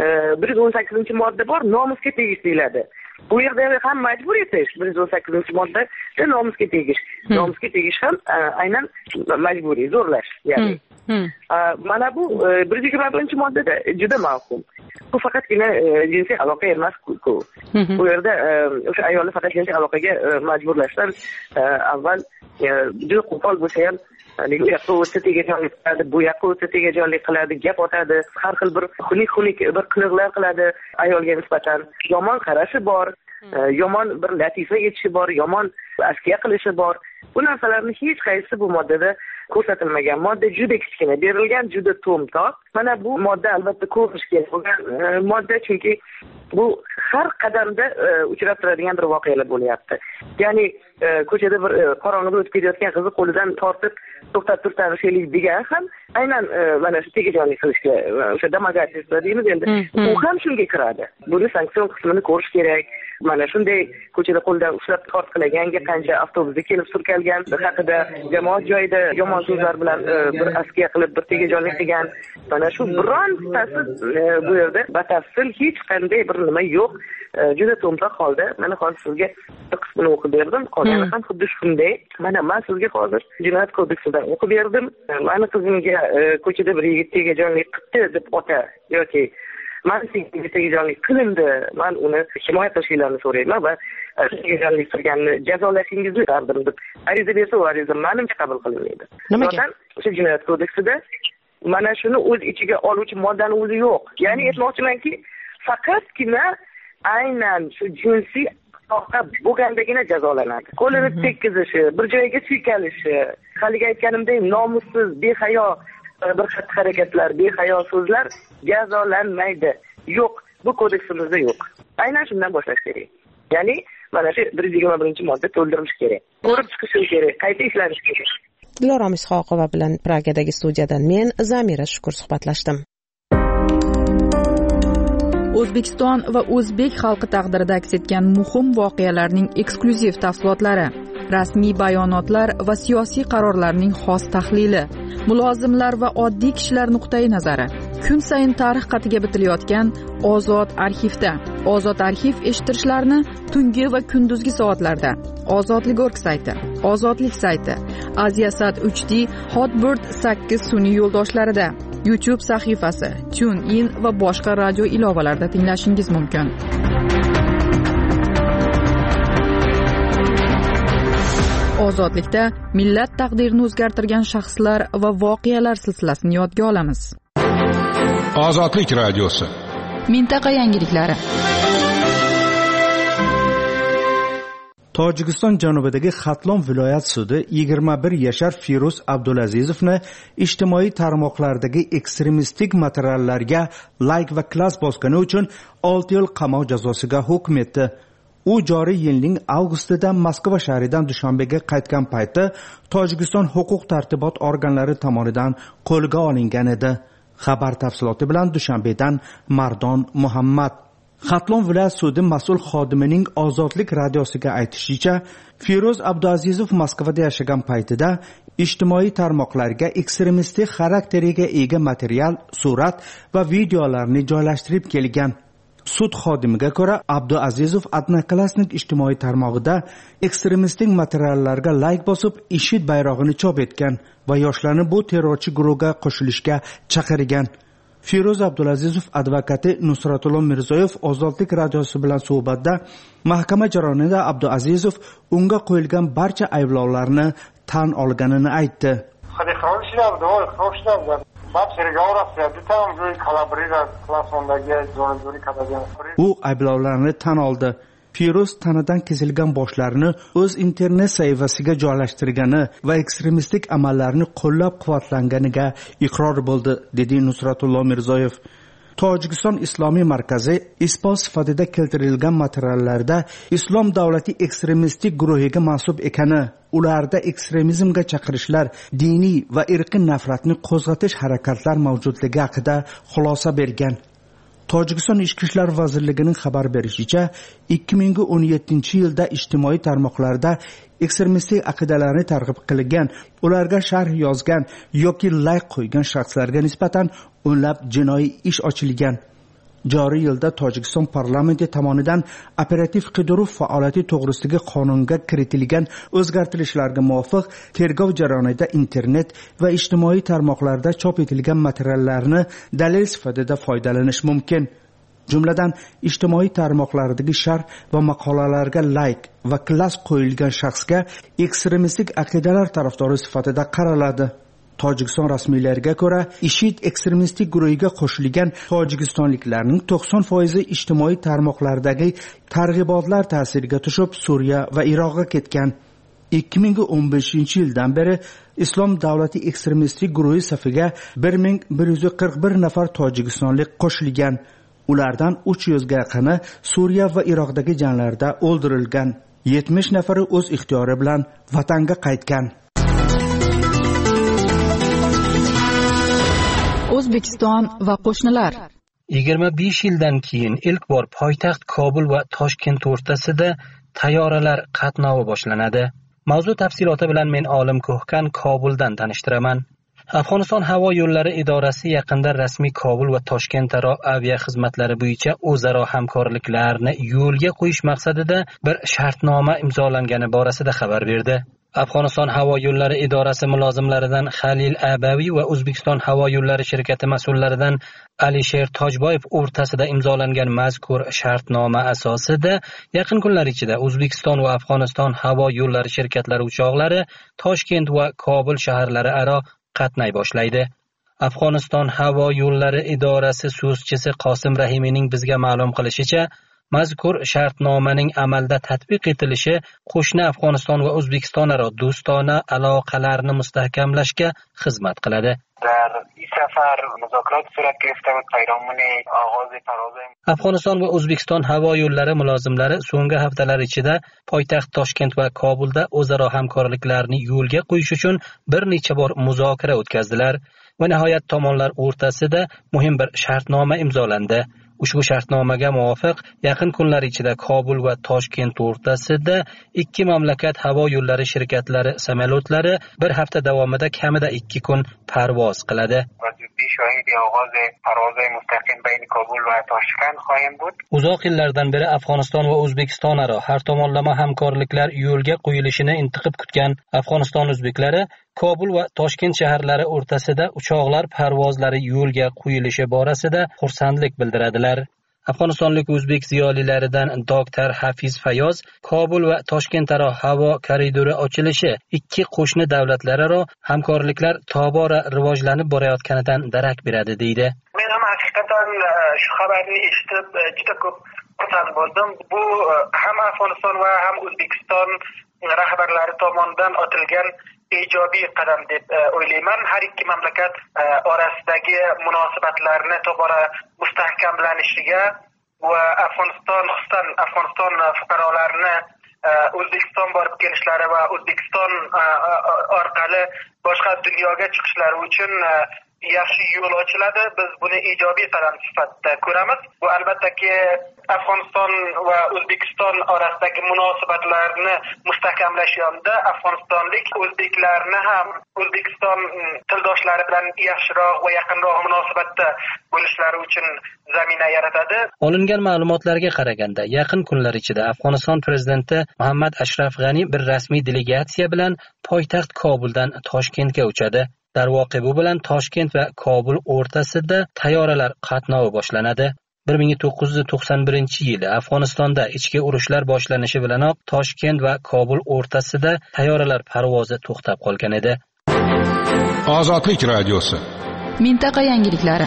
118-modda bor, nomusga tegishli. Bu yerda ham majbur etish, 118-modda nomusga tegish. Nomusga tegish ham aynan majburiy, zo'rlash, ya'ni. Mana bu 121-moddada juda mavhum. Bu faqatgina jinsiy aloqa emas-ku. Bu yerda o'sha ayolni faqat jinsiy aloqaga majburlashdan avval juda qo'pol bo'lsa ham u yoqqa o'tsa tegajonlik qiladi, bu yoqqa o'tsa tegajonlik qiladi, gap otadi, har xil bir xunuk bir qiliqlar qiladi. Ayolga nisbatan yomon qarashi bor, yomon bir latifa aytishi bor, yomon askiya qilishi bor. Bu narsalarni hech qaysi bu moddada ko'rsatilmagan. Modda juda kichkina berilgan, juda to'mtoq. Mana bu modda albatta ko'rish kerak bo'lgan modda, chunki bu har qadamda uchrab turadigan bir voqealar bo'lyapti. Ya'ni ko'chada bir qorong'ida o'tib ketayotgan qizni qo'lidan tortib to'xtab tur tanishaylik degan ham aynan mana shu tegajonlik qilishga, o'sha domogательство deymiz endi, u ham shunga kiradi. Buni sanksiyon qismini ko'rish kerak. Mana shunday ko'chada qo'ldan ushlab tortqilaganga qancha avtobusda kelib surkalgan haqida, jamoat joyida yomon so'zlar bilan bir askiya qilib bir tegajonlik qilgan, mana shu birontasi bu yerda batafsil hech qanday bir nima yo'q. Juda to'mtoq holda mana hozir sizga bir qismini o'qib berdim. Qolgani ham xuddi shunday. Mana men sizga hozir Jinoyat kodeksidan o'qib berdim. Mani qizimga ko'chada bir yigit tegajonlik qildi deb ota yoki men senga tegajonlik qilindi, men uni himoya qilishingizni so'rayman va tegajonlik qilganni jazolashingizni istardim deb ariza bersa, u ariza menimcha qabul qilinmaydi. Nimaga? O'sha Jinoyat kodeksida mana shuni o'z ichiga oluvchi moddani o'zi yo'q. Ya'ni aytmoqchimanki, faqatgina aynan shu jinsiy aloqa bo'lgandagina jazolanadi. Qo'lini tekkizishi, bir joyga suykalishi, haligi aytganimdek nomussiz, behayo bir xatti-harakatlar, behayo so'zlar jazolanmaydi. Yo'q, bu kodeksimizda yo'q. Aynan shundan boshlash kerak. Ya'ni mana shu 121-modda to'ldirilishi kerak. Ko'rib chiqish kerak, qayta ishlanish kerak. Dilorom Ishoqova bilan Pragadagi studiyadan men Zamira Shukur suhbatlashdim. O'zbekiston va o'zbek xalqi taqdirida aks etgan muhim voqealarning eksklyuziv tafsilotlari, rasmiy bayonotlar va siyosiy qarorlarning xos tahlili, mulozimlar va oddiy kishilar nuqtai nazari. Kun sayin tarix qatiga bitilayotgan Ozod arxivda. Ozod arxiv eshittirishlarni tungi va kunduzgi soatlarda Ozodlik.org sayti, Ozodlik sayti, Aziasat 3D, Hotbird 8 sun'iy yo'ldoshlarida, YouTube sahifasi, TuneIn va boshqa radio ilovalarida tinglashingiz mumkin. Ozodlikda millat taqdirini o'zgartirgan shaxslar va voqealar silsilasini yodga olamiz. Ozodlik radiosi. Mintaqa yangiliklari. Tojikiston janubidagi Xatlon viloyat sudi 21 yashar Firuz Abdulazizovni ijtimoiy tarmoqlardagi ekstremistik materiallarga like va klass bosgani uchun 6 yil qamoq jazosiga hukm etdi. U joriy yilning avgustida Moskva shahridan Dushanbega qaytgan payti Tojikiston huquq tartibot organlari tomonidan qo'lga olingan edi. Xabar tafsiloti bilan Dushanbedan Mardon Muhammad. Xatlon viloyat sudi mas'ul xodimining Ozodlik radiosiga aytishicha, Firuz Abdulazizov Moskvada yashagan paytida ijtimoiy tarmoqlarga ekstremistik xarakteriga ega material, surat va videolarni joylashtirib kelgan. Sud xodimiga ko'ra, Abdulazizov Odnoklassnik ijtimoiy tarmog'ida ekstremistik materiallarga like bosib, IShID bayrog'ini chop etgan va yoshlarni bu terrorchi guruhga qo'shilishga chaqirgan. Firuz Abdulazizov advokati Nusratullo Mirzoyev Ozodlik radiosi bilan suhbatda mahkama jarayonida Abdulazizov unga qo'yilgan barcha ayblovlarni tan olganini aytdi. U ayblovlarni tan oldi. Firuz tanadan kesilgan boshlarini o'z internet sahifasiga joylashtirgani va ekstremistik amallarni qo'llab-quvvatlanganiga iqror bo'ldi, dedi Nusratullo Mirzoyev. Tojikiston Islomiy markazi isbot sifatida keltirilgan materiallarda Islom davlati ekstremistik guruhiga mansub ekani, ularda ekstremizmga chaqirishlar, diniy va irqiy nafratni qo'zg'atish harakatlar mavjudligi haqida xulosa bergan. Tojikiston Ichki ishlar vazirligining xabar berishicha, 2017-yilda ijtimoiy tarmoqlarda ekstremistik aqidalarni targ'ib qilgan, ularga sharh yozgan yoki like qo'ygan shaxslarga nisbatan o'nlab jinoiy ish ochilgan. Joriy yilda Tojikiston parlamenti tomonidan operativ qidiruv faoliyati to'g'risidagi qonunga kiritilgan o'zgartirishlarga muvofiq tergov jarayonida internet va ijtimoiy tarmoqlarda chop etilgan materiallarni dalil sifatida foydalanish mumkin. jumladan ijtimoiy tarmoqlardagi sharh va maqolalarga layk va klass qo'yilgan shaxsga ekstremistik aqidalar tarafdori sifatida qaraladi. Tojikiston rasmiylariga ko'ra, IShID ekstremistik guruhiga qo'shilgan tojikistonliklarning 90% ijtimoiy tarmoqlardagi targ'ibotlar ta'siriga tushib, Suriya va Iroqqa ketgan. 2015-yildan beri Islom davlati ekstremistik guruhi safiga 1141 nafar tojikistonlik qo'shilgan. Ulardan 300 ga yaqini Suriya va Iroqdagi janglarda o'ldirilgan. 70 nafari o'z ixtiyori bilan vatanga qaytgan. O'zbekiston va qo'shnilar. 25 yildan keyin ilk bor poytaxt Kobul va Toshkent o'rtasida tayyoralar qatnovi boshlanadi. Mavzu tafsiloti bilan men Olim Ko'hkan Kobuldan tanishtiraman. Afg'oniston havo yo'llari idorasi yaqinda rasmiy Kobul va Toshkentaro avia xizmatlari bo'yicha o'zaro hamkorliklarni yo'lga qo'yish maqsadida bir shartnoma imzolangani borasida xabar berdi. Afg'oniston havo yo'llari idorasi mulozimlaridan Halil Abaviy va O'zbekiston havo yo'llari shirkati mas'ullaridan Alisher Tojboyev o'rtasida imzolangan mazkur shartnoma asosida yaqin kunlar ichida O'zbekiston va Afg'oniston havo yo'llari shirkatlari uchoqlari Toshkent va Kobul shaharlari aro qatnay boshlaydi. Afg'oniston havo yo'llari idorasi so'zchisi Qosim Rahimiyning bizga ma'lum qilishicha, mazkur shartnomaning amalda tatbiq etilishi qo'shni Afg'oniston va O'zbekiston aro do'stona aloqalarni mustahkamlashga xizmat qiladi. Afg'oniston va O'zbekiston havo yo'llari mulozimlari so'nggi haftalar ichida poytaxt Toshkent va Kobulda o'zaro hamkorliklarni yo'lga qo'yish uchun bir necha bor muzokara o'tkazdilar va nihoyat tomonlar o'rtasida muhim bir shartnoma imzolandi. Ushbu shartnomaga muvofiq yaqin kunlar ichida Kobul va Toshkent o'rtasida ikki mamlakat havo yo'llari shirkatlari samolyotlari bir hafta davomida kamida 2 kun parvoz qiladi. Uzoq yillardan beri Afg'oniston va O'zbekiston aro har tomonlama hamkorliklar yo'lga qo'yilishini intiqib kutgan Afg'oniston o'zbeklari Kobul va Toshkent shaharlari o'rtasida uchoqlar parvozlari yo'lga qo'yilishi borasida xursandlik bildiradilar. Afg'onistonlik o'zbek ziyolilaridan Dr. Hafiz Fayoz Kobul va Toshkentaro havo koridori ochilishi ikki qo'shni davlatlararo hamkorliklar tobora rivojlanib borayotganidan darak beradi deydi. Men ham haqiqatan shu xabarni eshitib juda ko'p xursand bo'ldim. Bu ham Afg'oniston va ham O'zbekiston rahbarlari tomonidan otilgan ijobiy qadam deb o'ylayman. Har ikki mamlakat orasidagi munosabatlarni tobora mustahkamlanishiga va Afg'oniston, xususan Afg'oniston fuqarolarini O'zbekiston borib kelishlari va O'zbekiston orqali boshqa dunyoga chiqishlari uchun yaxshi yo'l ochiladi. Biz buni ijobiy qadam sifatida ko'ramiz. Bu albattaki Afg'oniston va O'zbekiston orasidagi munosabatlarni mustahkamlash yonida afg'onistonlik o'zbeklarni ham O'zbekiston tildoshlari bilan yaxshiroq va yaqinroq munosabatda bo'lishlari uchun zamina yaratadi. Olingan ma'lumotlarga qaraganda, yaqin kunlar ichida Afg'oniston prezidenti Muhammad Ashraf G'ani bir rasmiy delegatsiya bilan poytaxt Kobuldan Toshkentga uchadi. Darvoqe bu bilan Toshkent va Kobul o'rtasida tayyoralar qatnovi boshlanadi. 1991-yili Afg'onistonda ichki urushlar boshlanishi bilanoq Toshkent va Kobul o'rtasida tayyoralar parvozi to'xtab qolgan edi. Ozodlik radiosi. Mintaqa yangiliklari.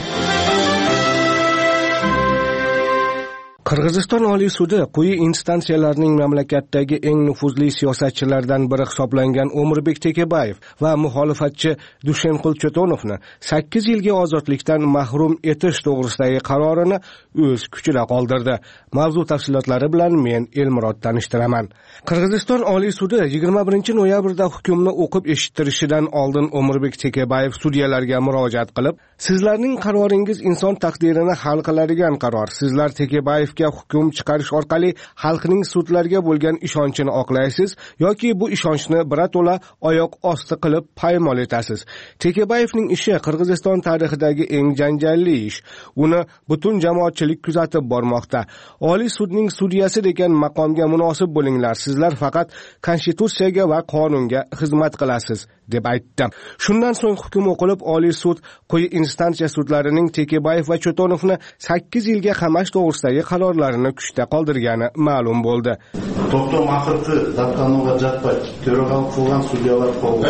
Qirg'iziston Oliy sudi quyi instansiyalarning mamlakatdagi eng nufuzli siyosatchilardan biri hisoblangan O'mirbek Tekebayev va muxolifatchi Dushenqul Cho'tonovni 8 yilga ozodlikdan mahrum etish to'g'risidagi qarorini o'z kuchida qoldirdi. Mavzu tafsilotlari bilan men Elmurod tanishtiraman. Qirg'iziston Oliy sudi 21 noyabrda hukmni o'qib eshittirishidan oldin O'mirbek Tekebayev sudyalarga murojaat qilib, sizlarning qaroringiz inson taqdirini hal qiladigan qaror. Sizlar Tekebayev Chot'onovga hukm chiqarish orqali xalqning sudlarga bo'lgan ishonchini oqlaysiz yoki bu ishonchni birato'la oyoq osti qilib paymol etasiz? Tekebayevning ishi Qirg'iziston tarixidagi eng janjalli ish. Uni butun jamoatchilik kuzatib bormoqda. Oliy sudning sudyasi degan maqomga munosib bo'linglar. Sizlar faqat konstitutsiyaga va qonunga xizmat qilasiz, deb aytdi. Shundan so'ng hukm o'qilib, Oliy sud quyi instansiya sudlarining Tekebayev va Cho'tonovni 8 yilga qamash to'g'risidagi qarorlarini kuchda qoldirgani ma'lum bo'ldi. To'xtom axirgi Zapqanova Jatbay to'rag'alik qilgan sudyalar qoldi.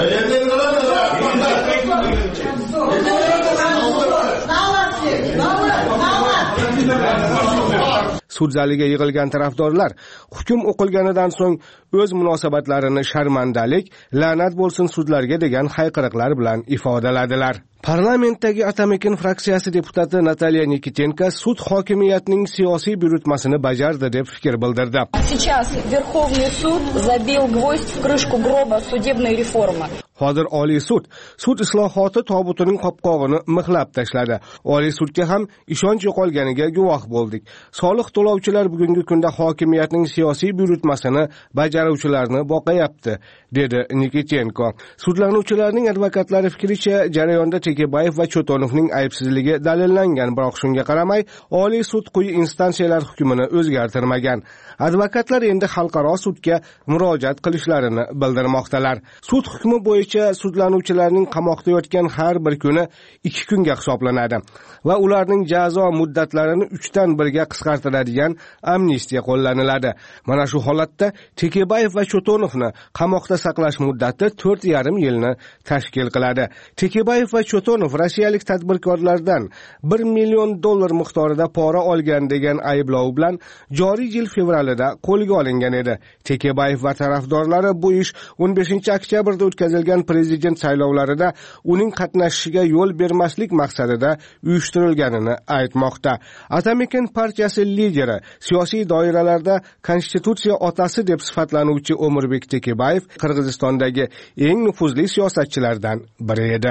Sud zaliga yig'ilgan tarafdorlar hukm o'qilganidan so'ng o'z munosabatlarini sharmandalik, la'nat bo'lsin sudlarga degan hayqiriqlar bilan ifodaladilar. Parlamentdagi Atamakin fraksiyasi deputati Nataliya Nikitenko sud hokimiyatining siyosiy buyurtmasini bajardi deb fikr bildirdi. Сейчас Верховный суд забил гвоздь в крышку гроба судебной реформы. Hozir Oliy sud islohoti tobutining qopqog'ini mixlab tashladi. Oliy sudga ham ishonch yo'qolganiga guvoh bo'ldik. Soliq to'lovchilar bugungi kunda hokimiyatning siyosiy buyurtmasini bajaruvchilarni boqayapti, dedi Nikitenko. Sudlanuvchilarning advokatlari fikricha, jarayonda Tekebayev va Cho'tonovning aybsizligi dalillangan, biroq shunga qaramay Oliy sud quyi instansiyalar hukmini o'zgartirmagan. Advokatlar endi xalqaro sudga murojaat qilishlarini bildirmoqdalar. Sud hukmi bo'yicha sudlanuvchilarning qamoqda yotgan har bir kuni 2 kunga hisoblanadi va ularning jazo muddatlarini 3 dan 1 ga qisqartiradigan amnistiya qo'llaniladi. Mana shu holatda Tekebayev va Cho'tonovni qamoqda saqlash muddati 4,5 yilni tashkil qiladi. Tekebayev va Cho'tonov rossiyalik tadbirkorlardan $1 million miqdorida pora olgan degan ayblov bilan joriy yil fevralida qo'lga olingan edi. Tekebayev va tarafdorlari bu ish 15 oktyabrda o'tkazilgan prezident saylovlarida uning qatnashishiga yo'l bermaslik maqsadida uyushtirilganini aytmoqda. Atamakin partiyasi lideri, siyosiy doiralarda konstitutsiya otasi deb sifatlanuvchi O'mirbek Tekebayev Qirg'izistondagi eng nufuzli siyosatchilardan biri edi.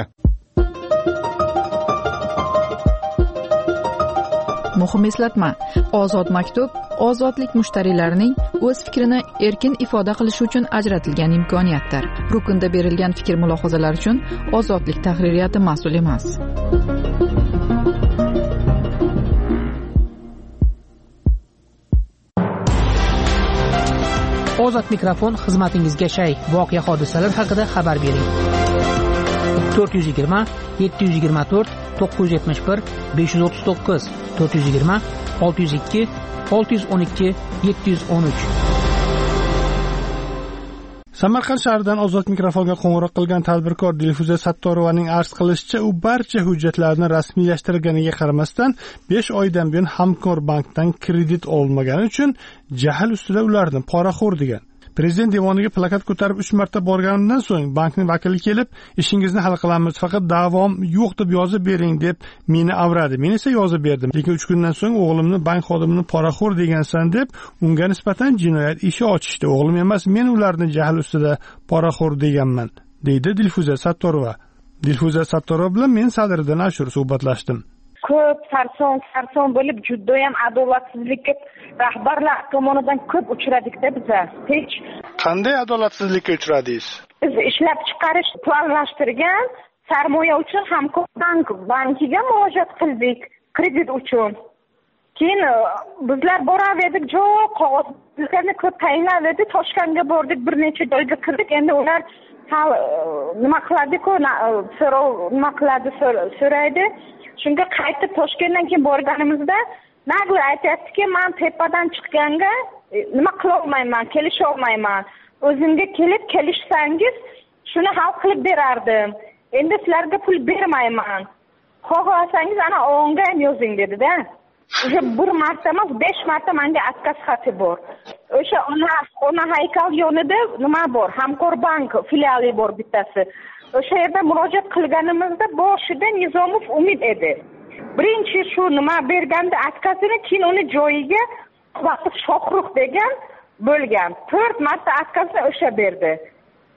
Muhim eslatma: Ozod maktub ozodlik mushtariylarining o'z fikrini erkin ifoda qilishi uchun ajratilgan imkoniyatdir. Rukunda berilgan fikr-mulohazalar uchun Ozodlik tahririyati mas'ul emas. Ozod mikrofon xizmatingizga shay. Voqea hodisalar haqida xabar bering. 420 724 971 539 420 602 612 713. Samarqand shahridan Ozod mikrofonga qo'ng'iroq qilgan tadbirkor Dilfuza Sattorovaning arz qilishicha, u barcha hujjatlarni rasmiylashtirganiga qaramasdan 5 oydan buyon Hamkor bankdan kredit olmagani uchun jahl ustida ularni poraxo'r degan. Prezident devoniga plakat ko'tarib 3 marta borganimdan so'ng bankning vakili kelib, ishingizni hal qilamiz, faqat davom yo'q deb yozib bering deb meni avradi. Men esa yozib berdim. Lekin 3 kundan so'ng o'g'limni bank xodimini poraxo'r degansan deb unga nisbatan jinoyat ishi ochishdi. O'g'lim emas, men ularni jahl ustida poraxo'r deganman, deydi Dilfuza Sattorova. Dilfuza Sattorova bilan men Sadriddin Ashur suhbatlashdim. Ko'p sarson bo'lib, juda ham adolatsizlikka rahbarlar tomonidan ko'p uchradik-da biza. Hech qanday adolatsizlikka uchradingiz? Biz ishlab chiqarish planlashtirgan sarmoya uchun Hamkor bankiga murojaat qildik, kredit uchun. Keyin bizlar boraverdik, jo'q qog'ozlarni ko'p tayinladi, Toshkentga bordik, bir necha joyga kirdik. Endi ular nima qiladi-ku, nima qiladi so'raydi. Shunga qaytib Toshkentdan keyin borganimizda nagli aytayaptiki, men tepadan chiqqanga nima qila olmayman, kelisha olmayman. O'zimga kelib kelishsangiz, shuni hal qilib berardim. Endi sizlarga pul bermayman. Xohlasangiz ana o'nga ham yozing dedi-da. O'sha bir marta emas, 5 marta menga отказ xati bor. O'sha ona haykal yonida nima bor? Hamkor bank filiali bor bittasi. O'sha yerda murojaat qilganimizda boshida Nizomov Umid edi. Birinchi shu nima berganda откazini, keyin uni joyiga vaqt Shohruh degan bo'lgan. 4 marta откazini o'sha berdi.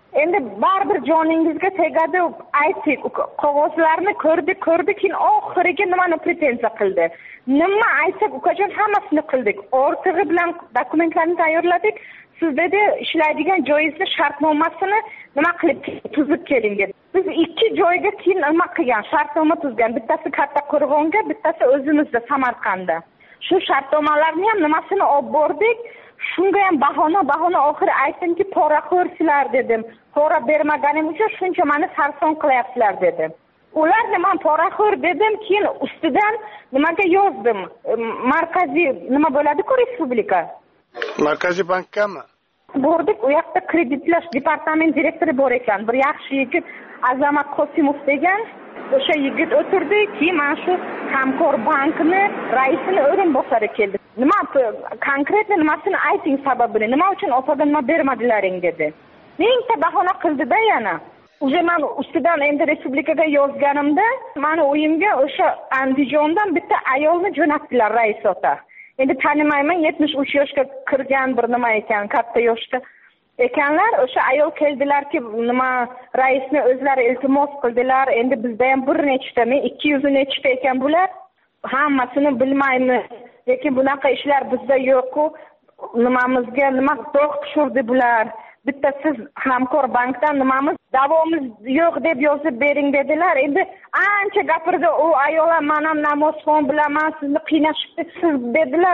endi baribir joningizga tegadi, ayting, qog'ozlarni ko'rdik, keyin oxiriga nimani pretenziya qildi. Nima aytsak, ukajon hammasini qildik. Ortig'i bilan dokumentlarni tayyorladik. Siz dedi ishlaydigan joyingizni shartnomasini nima qilib tuzib keling dedi. Biz 2 joyga keyin nima qilgan, shartnoma tuzgan. Bittasi Katta Qo'rg'onga, bittasi o'zimizda Samarqandda. Shu shartnomalarni ham nimasini olib bordik. Shunga ham bahona oxiri aytdimki, poraxo'rsizlar dedim. Pora bermaganim uchun shuncha meni sarson qilyapsizlar dedim. Ularni men poraxo'r dedim, keyin ustidan nimaga yozdim? Markaziy nima bo'ladi-ku, respublika. Markaziy bankami? Bordik, u yoqda kreditlash departament direktori bor ekan. Bir yaxshi yigit Azamat Qosimov degan. O'sha yigit o'tirdi, keyin mana shu Hamkor bankni raisini o'rinbosari keldi. Nima konkret nimasini ayting, sababini, nima uchun opaga nima bermadilaring dedi. Mingta bahona qildi-da yana. Uje men ustidan endi respublikaga yozganimda, meni uyimga o'sha Andijondan bitta ayolni jo'natdilar, rais ota. Endi tanimayman, 73 yoshga kirgan bir nima ekan, katta yoshda ekanlar. O'sha ayol keldilarki, nima raisni o'zlari iltimos qildilar. Endi bizda ham bir nechta, 200 nechta ekan bular. Hammasini bilmaymiz. Lekin bunaqa ishlar bizda yo'q-ku. Nimamizga nima dog' tushirdi bular. Bitta siz Hamkor bankdan nimamiz davomiz yo'q deb yozib bering dedilar. Endi ancha gapirdi u ayol, men ham namozxon bilaman, sizni qiynashibdi siz dedilar.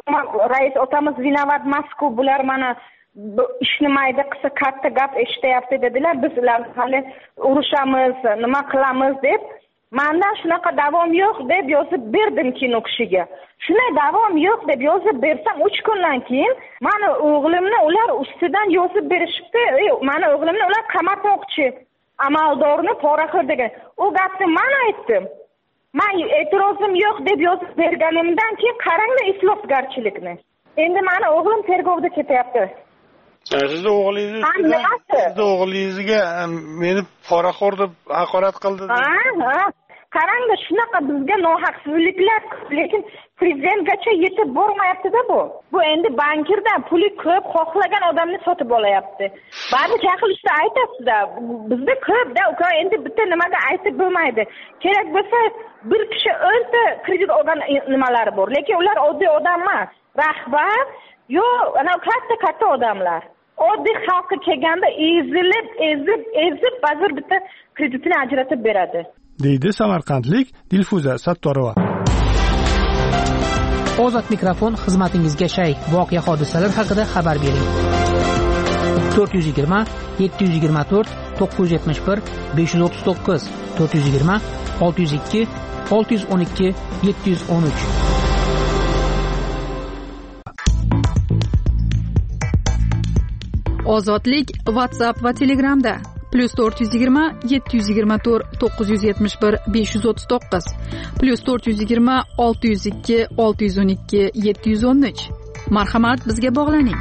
Rais otamiz vinovat emas-ku, bular mana ishni mayda qilsa katta gap eshityapti dedilar. Biz ular hali urushamiz, nima qilamiz deb mendan shunaqa davom yo'q deb yozib berdim keyin u kishiga. Shunday davom yo'q deb yozib bersam 3 kundan keyin meni o'g'limni ular ustidan yozib berishibdi. Meni o'g'limni ular qamatmoqchi. Amaldorni poraxo'r degan. U gapni men aytdim. Men e'tirozim yo'q deb yozib berganimdan keyin qaranglar iflosgarchilikni. Endi meni o'g'lim tergovda ketyapti. Sizni o'g'lingizga meni poraxo'r deb haqorat qildi. Ha. Qarangda shunaqa bizga nohaqsizliklar, lekin prezidentgacha yetib bormayapti-da bu. Bu endi bankirdan puli ko'p, xohlagan odamni sotib olayapti. Ba'zi chaqilishda aytasiz-da, bizda ko'p-da, uka endi bitta nimaga aytib bo'lmaydi. Kerak bo'lsa bir kishi 10 ta kredit olgan nimalari bor, lekin ular oddiy odam emas. Rahbar ana katta odamlar. Oddiy xalqqa kelganda ezib ba'zir bitta kreditini ajratib beradi. Deydi samarqandlik Dilfuza Sattorova. Ozod mikrofon xizmatingizga shay. Voqea hodisalar haqida xabar bering. 420 724 971 539 420 602 612 713. Ozodlik WhatsApp va Telegramda +420 724 971 539 +420 602 612 713. Marhamat, bizga bog'laning.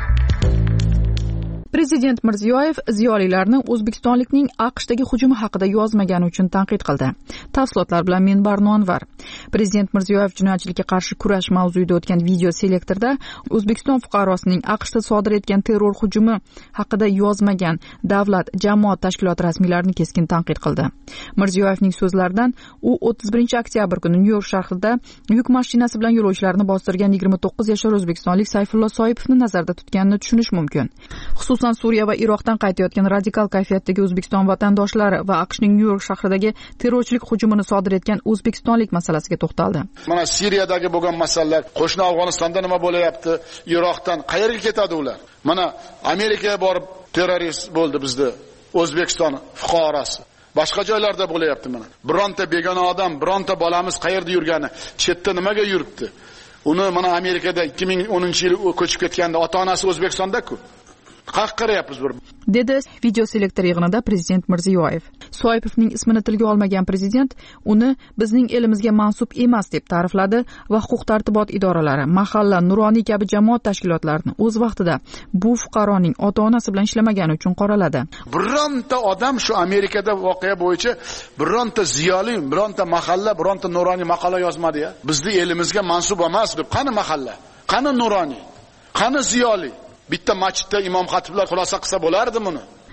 Prezident Mirziyoyev ziyolilarni O'zbekistonlikning AQShdagi hujumi haqida yozmagani uchun tanqid qildi. Tafsilotlar bilan men Barno Anvar. Prezident Mirziyoyev jinoyatchilikka qarshi kurash mavzuida o'tgan video selektorda O'zbekiston fuqarosining AQShda sodir etgan terror hujumi haqida yozmagan davlat, jamoat tashkiloti rasmiylarini keskin tanqid qildi. Mirziyoyevning so'zlaridan u 31 oktyabr kuni Nyu-York shahrida yuk mashinasi bilan yo'lovchilarni bostirgan 29 yashar o'zbekistonlik Sayfullo Soipovni nazarda tutganini tushunish mumkin. Xususan Suriya va Iroqdan qaytayotgan radikal kayfiyatdagi O'zbekiston vatandoshlari va AQShning Nyu-York shahridagi terrorchilik hujumini sodir etgan o'zbekistonlik masalasiga to'xtaldi. Mana Suriyadagi bo'lgan masalalar, qo'shni Afg'onistonda nima bo'layapti, Iroqdan qayerga ketadi ular? Mana Amerikaga borib terrorist bo'ldi bizda O'zbekiston fuqarosi. Boshqa joylarda bo'layapti mana. Bironta begona odam, bironta bolamiz qayerda yurgani, chetda nimaga yuribdi? Uni mana Amerikada 2010-yil ko'chib ketganda ota-onasi O'zbekistonda-ku. Qaqqaryapmiz bir. Dedi video selektor yig'inida prezident Mirziyoyev. Soipovning ismini tilga olmagan prezident uni bizning elimizga mansub emas deb ta'rifladi va huquq-tartibot idoralari, mahalla, nuroniy kabi jamoat tashkilotlarini o'z vaqtida bu fuqaroning ota-onasi bilan ishlamagani uchun qoraladi. Bironta odam shu Amerikada voqea bo'yicha bironta ziyoli, bironta mahalla, bironta nuroniy maqola yozmadi-ya. Bizning elimizga mansub emas deb qani mahalla, qani nuroniy, qani ziyoli? Bitta masjidda imom xatiblar xulosa qilsa bo'lardi buni.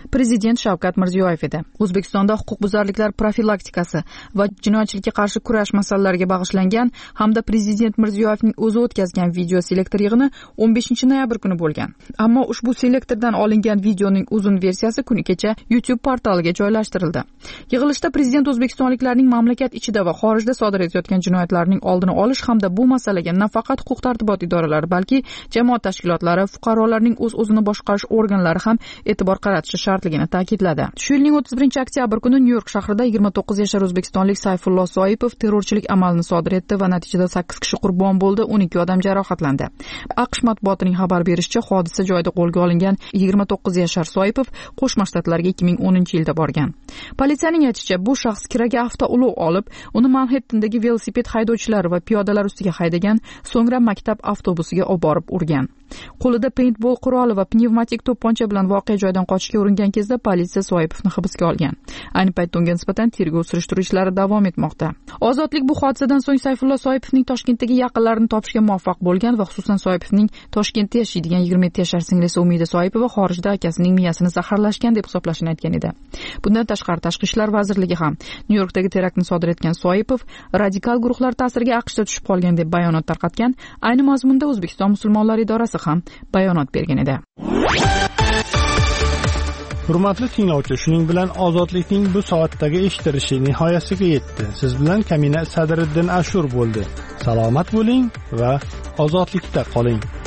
prezident Shavkat Mirziyoyev edi. O'zbekistonda huquqbuzarliklar profilaktikasi va jinoyatchilikka qarshi kurash masalalariga bag'ishlangan hamda prezident Mirziyoyevning o'zi o'tkazgan video selektor yig'ini 15-noyabr kuni bo'lgan. Ammo ushbu selektordan olingan videoning uzun versiyasi kuni kecha YouTube portaliga joylashtirildi. Yig'ilishda prezident o'zbekistonliklarning mamlakat ichida va xorijda sodir etayotgan jinoyatlarning oldini olish hamda bu masalaga nafaqat huquq-tartibot idoralari, balki jamoat tashkilotlari, fuqarolarning o'z-o'zini boshqarish organlari ham e'tibor qaratishi shartligini ta'kidladi. Shu yilning 31-oktyabr kuni Nyu-York shahrida 29 yashar o'zbekistonlik Sayfullo Soipov terrorchilik amalini sodir etdi va natijada 8 kishi qurbon bo'ldi, 12 odam jarohatlandi. AQSh matbuotining xabar berishicha, hodisa joyida qo'lga olingan 29 yashar Soipov Qo'shma Shtatlarga 2010-yilda borgan. Politsiyaning aytishicha, bu shaxs kiraga avtoulov olib, uni Manhattandagi velosiped haydovchilari va piyodalar ustiga haydagan, so'ngra maktab avtobusiga olib borib urgan. Qo'lida paintball quroli va pnevmatik to'pponcha bilan voqea joyidan qochishga uringan kezda politsiya Soipovni hibsga olgan. Ayni paytda unga nisbatan tergov surishtiruv ishlari davom etmoqda. Ozodlik bu hodisadan so'ng Sayfullo Soipovning Toshkentdagi yaqinlarini topishga muvaffaq bo'lgan va xususan Soipovning Toshkentda yashaydigan 27 yashar singlisi Umida Soipova xorijda akasining miyasini zaharlashgan deb hisoblashini aytgan edi. Bundan tashqari Tashqi ishlar vazirligi ham Nyu-Yorkdagi teraktni sodir etgan Soipov radikal guruhlar ta'siriga AQShda tushib qolgan deb bayonot tarqatgan. Ayni mazmunda O'zbekiston musulmonlari idorasi ham bayonot bergan edi. Hurmatli tinglovchi, shuning bilan ozodlikning bu soatdagi eshitilishi nihoyasiga yetdi. Siz bilan Kamina Sadriddin Ashur bo'ldi. Salomat bo'ling va ozodlikda qoling.